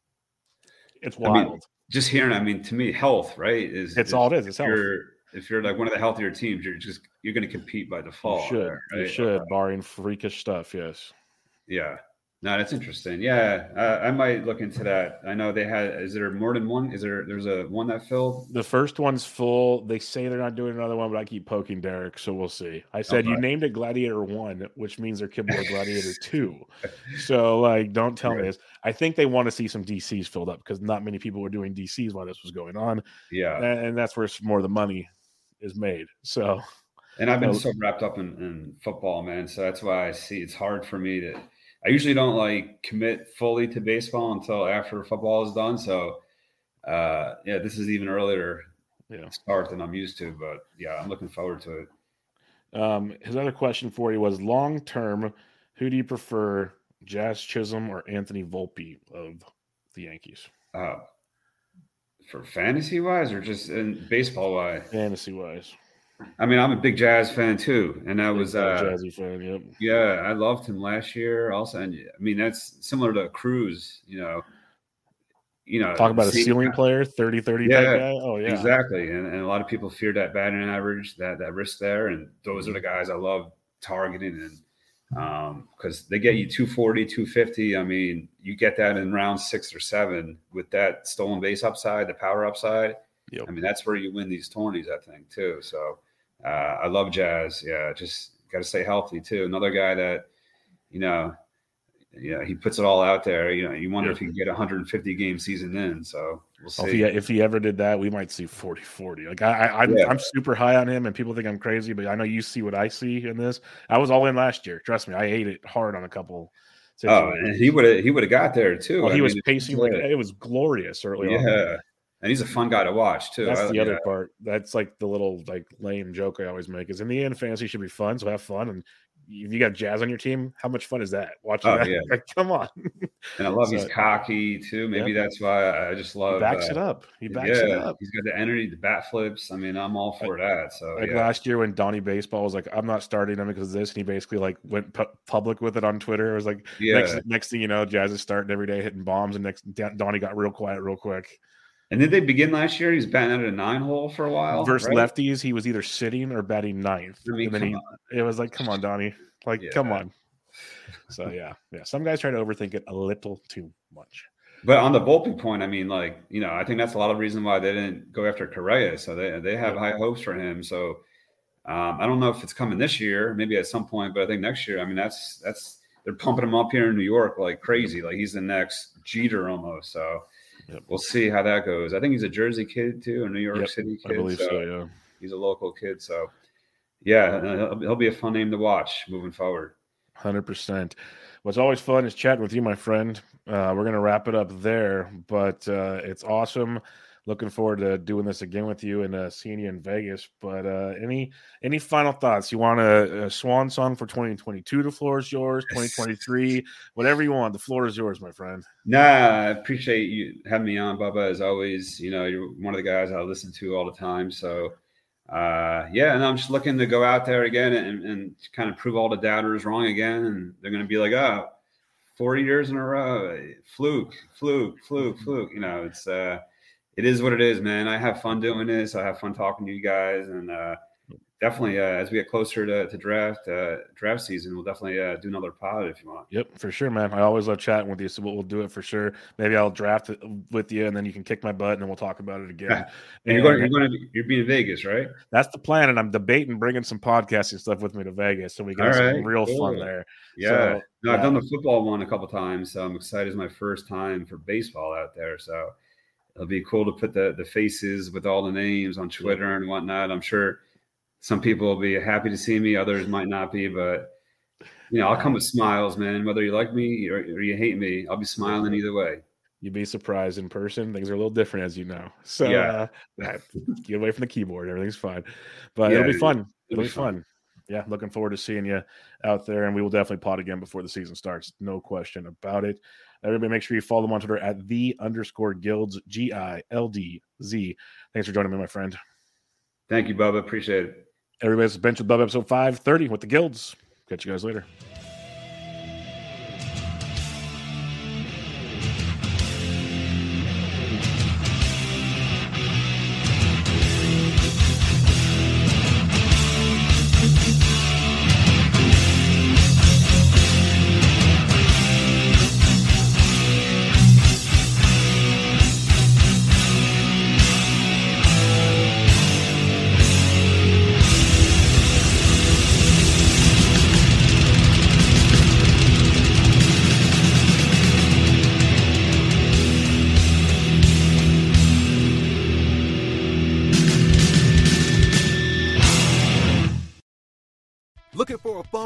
It's I wild. mean, just hearing. I mean, to me, health, right? Is it's is, all it is. It's if health. you're if you're like one of the healthier teams, you're just you're going to compete by You default. should. there, You right? should, barring freakish stuff. Yes. Yeah. No, that's interesting. Yeah, uh, I might look into that. I know they had. Is there more than one? Is there? There's a one that filled. The first one's full. They say they're not doing another one, but I keep poking Derek, so we'll see. I said you Okay. named it Gladiator One, which means there could be a Gladiator Two. So, like, don't tell me Right. this. I think they want to see some D Cs filled up because not many people were doing D Cs while this was going on, Yeah. and, and that's where some more of the money is made. So, And I've been So- so wrapped up in, in football, man. So that's why I see it's hard for me to. I usually don't like commit fully to baseball until after football is done. So, uh, yeah, this is even earlier yeah. start than I'm used to. But yeah, I'm looking forward to it. Um, his other question for you was long term. Who do you prefer, Jazz Chisholm or Anthony Volpe of the Yankees? Uh, for fantasy wise, or just in baseball wise? Fantasy wise. I mean, I'm a big Jazz fan too, and that was uh, Jazzy fan. Yep. Yeah, I loved him last year. Also, and I mean, that's similar to Cruz. You know, you know, talk about a ceiling guy. player, thirty thirty yeah, type guy. Oh yeah, exactly. And, and a lot of people fear that batting average, that that risk there, and those are the guys I love targeting, and um, because they get you two forty, two fifty. I mean, you get that in round six or seven with that stolen base upside, the power upside. Yep. I mean, that's where you win these tourneys, I think, too. So. Uh, I love Jazz. Yeah, just got to stay healthy too. Another guy that, you know, yeah, he puts it all out there. You know, you wonder yeah. if he can get a one hundred fifty game season in. So we'll see. If he, if he ever did that, we might see forty forty. Like I, I I'm, yeah. I'm super high on him, and people think I'm crazy, but I know you see what I see in this. I was all in last year. Trust me, I ate it hard on a couple. Oh, and he would have he would have got there too. Well, he I was mean, pacing like it was glorious early yeah. on. Yeah. And he's a fun guy to watch too. That's I, the yeah. other part. That's like the little like lame joke I always make is in the end, fantasy should be fun. So have fun. And if you got Jazz on your team, how much fun is that? Watching oh, that? Yeah. Like, come on. And I love so, he's cocky too. Maybe yeah. that's why I just love. He backs uh, it up. He backs yeah, it up. He's got the energy, the bat flips. I mean, I'm all for like, that. So like yeah. last year when Donnie Baseball was like, I'm not starting him because of this, and he basically like went pu- public with it on Twitter. It was like, yeah. next next thing you know, Jazz is starting every day hitting bombs, and next Donnie got real quiet real quick. And did they begin last year? He was batting at a nine hole for a while. Versus right? lefties, he was either sitting or batting ninth. I mean, and then he, on. it was like, come on, Donnie. Like, yeah. come on. So, yeah. Yeah. Some guys try to overthink it a little too much. But on the Volpe point, I mean, like, you know, I think that's a lot of reason why they didn't go after Correa. So they, they have yeah. high hopes for him. So um, I don't know if it's coming this year, maybe at some point, but I think next year, I mean, that's, that's, they're pumping him up here in New York like crazy. Like he's the next Jeter almost. So. Yep. We'll see how that goes. I think he's a Jersey kid too, a New York yep, City kid. I believe so, so, yeah. He's a local kid. So, yeah, he'll, he'll be a fun name to watch moving forward. one hundred percent. What's always fun is chatting with you, my friend. Uh, we're going to wrap it up there, but uh, it's awesome. Looking forward to doing this again with you and uh, seeing you in Vegas. But uh, any any final thoughts? You want a, a swan song for twenty twenty-two? The floor is yours. twenty twenty-three, whatever you want. The floor is yours, my friend. Nah, I appreciate you having me on, Bubba. As always, you know, you're one of the guys I listen to all the time. So, uh, yeah, and I'm just looking to go out there again and, and kind of prove all the doubters wrong again. And they're going to be like, oh, four years in a row, fluke, fluke, fluke, fluke. You know, it's uh. It is what it is, man. I have fun doing this. I have fun talking to you guys, and uh, definitely uh, as we get closer to, to draft uh, draft season, we'll definitely uh, do another pod if you want. Yep, for sure, man. I always love chatting with you, so we'll, we'll do it for sure. Maybe I'll draft it with you, and then you can kick my butt, and then we'll talk about it again. and, and you're going, you're going to, you're being in Vegas, right? That's the plan, and I'm debating bringing some podcasting stuff with me to Vegas, so we can have right, some real cool. fun there. Yeah, so, no, I've uh, done the football one a couple times, so I'm excited. It's my first time for baseball out there, so. It'll be cool to put the, the faces with all the names on Twitter and whatnot. I'm sure some people will be happy to see me. Others might not be, but, you know, I'll come with smiles, man. Whether you like me or, or you hate me, I'll be smiling either way. You'd be surprised in person. Things are a little different, as you know. So yeah. uh, get away from the keyboard. Everything's fine. But yeah, it'll be fun. It'll, it'll be fun. fun. Yeah, looking forward to seeing you out there. And we will definitely pod again before the season starts. No question about it. Everybody make sure you follow them on Twitter at the underscore guilds, G I L D Z. Thanks for joining me, my friend. Thank you, Bubba. Appreciate it. Everybody's Bench with Bubba, episode five thirty with the guilds. Catch you guys later.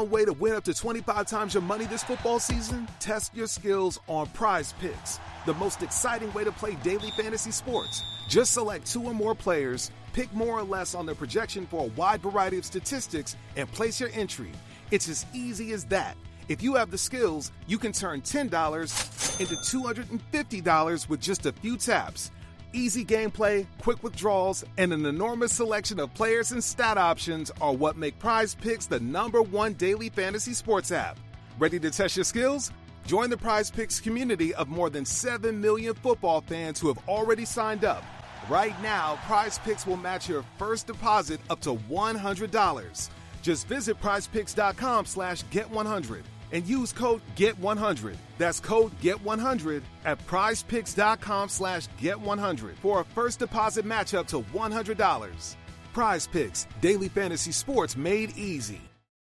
fun way to win up to twenty-five times your money this football season? Test your skills on Prize Picks, the most exciting way to play daily fantasy sports. Just select two or more players, pick more or less on their projection for a wide variety of statistics, and place your entry. It's as easy as that. If you have the skills, you can turn ten dollars into two hundred fifty dollars with just a few taps. Easy gameplay, quick withdrawals, and an enormous selection of players and stat options are what make Prize Picks the number one daily fantasy sports app. Ready to test your skills? Join the Prize Picks community of more than seven million football fans who have already signed up. Right now, Prize Picks will match your first deposit up to one hundred dollars. Just visit prizepicks.com slash get one hundred and use code get one hundred. That's code get one hundred at prizepicks.com slash get one hundred for a first deposit match up to one hundred dollars. Prize Picks, daily fantasy sports made easy.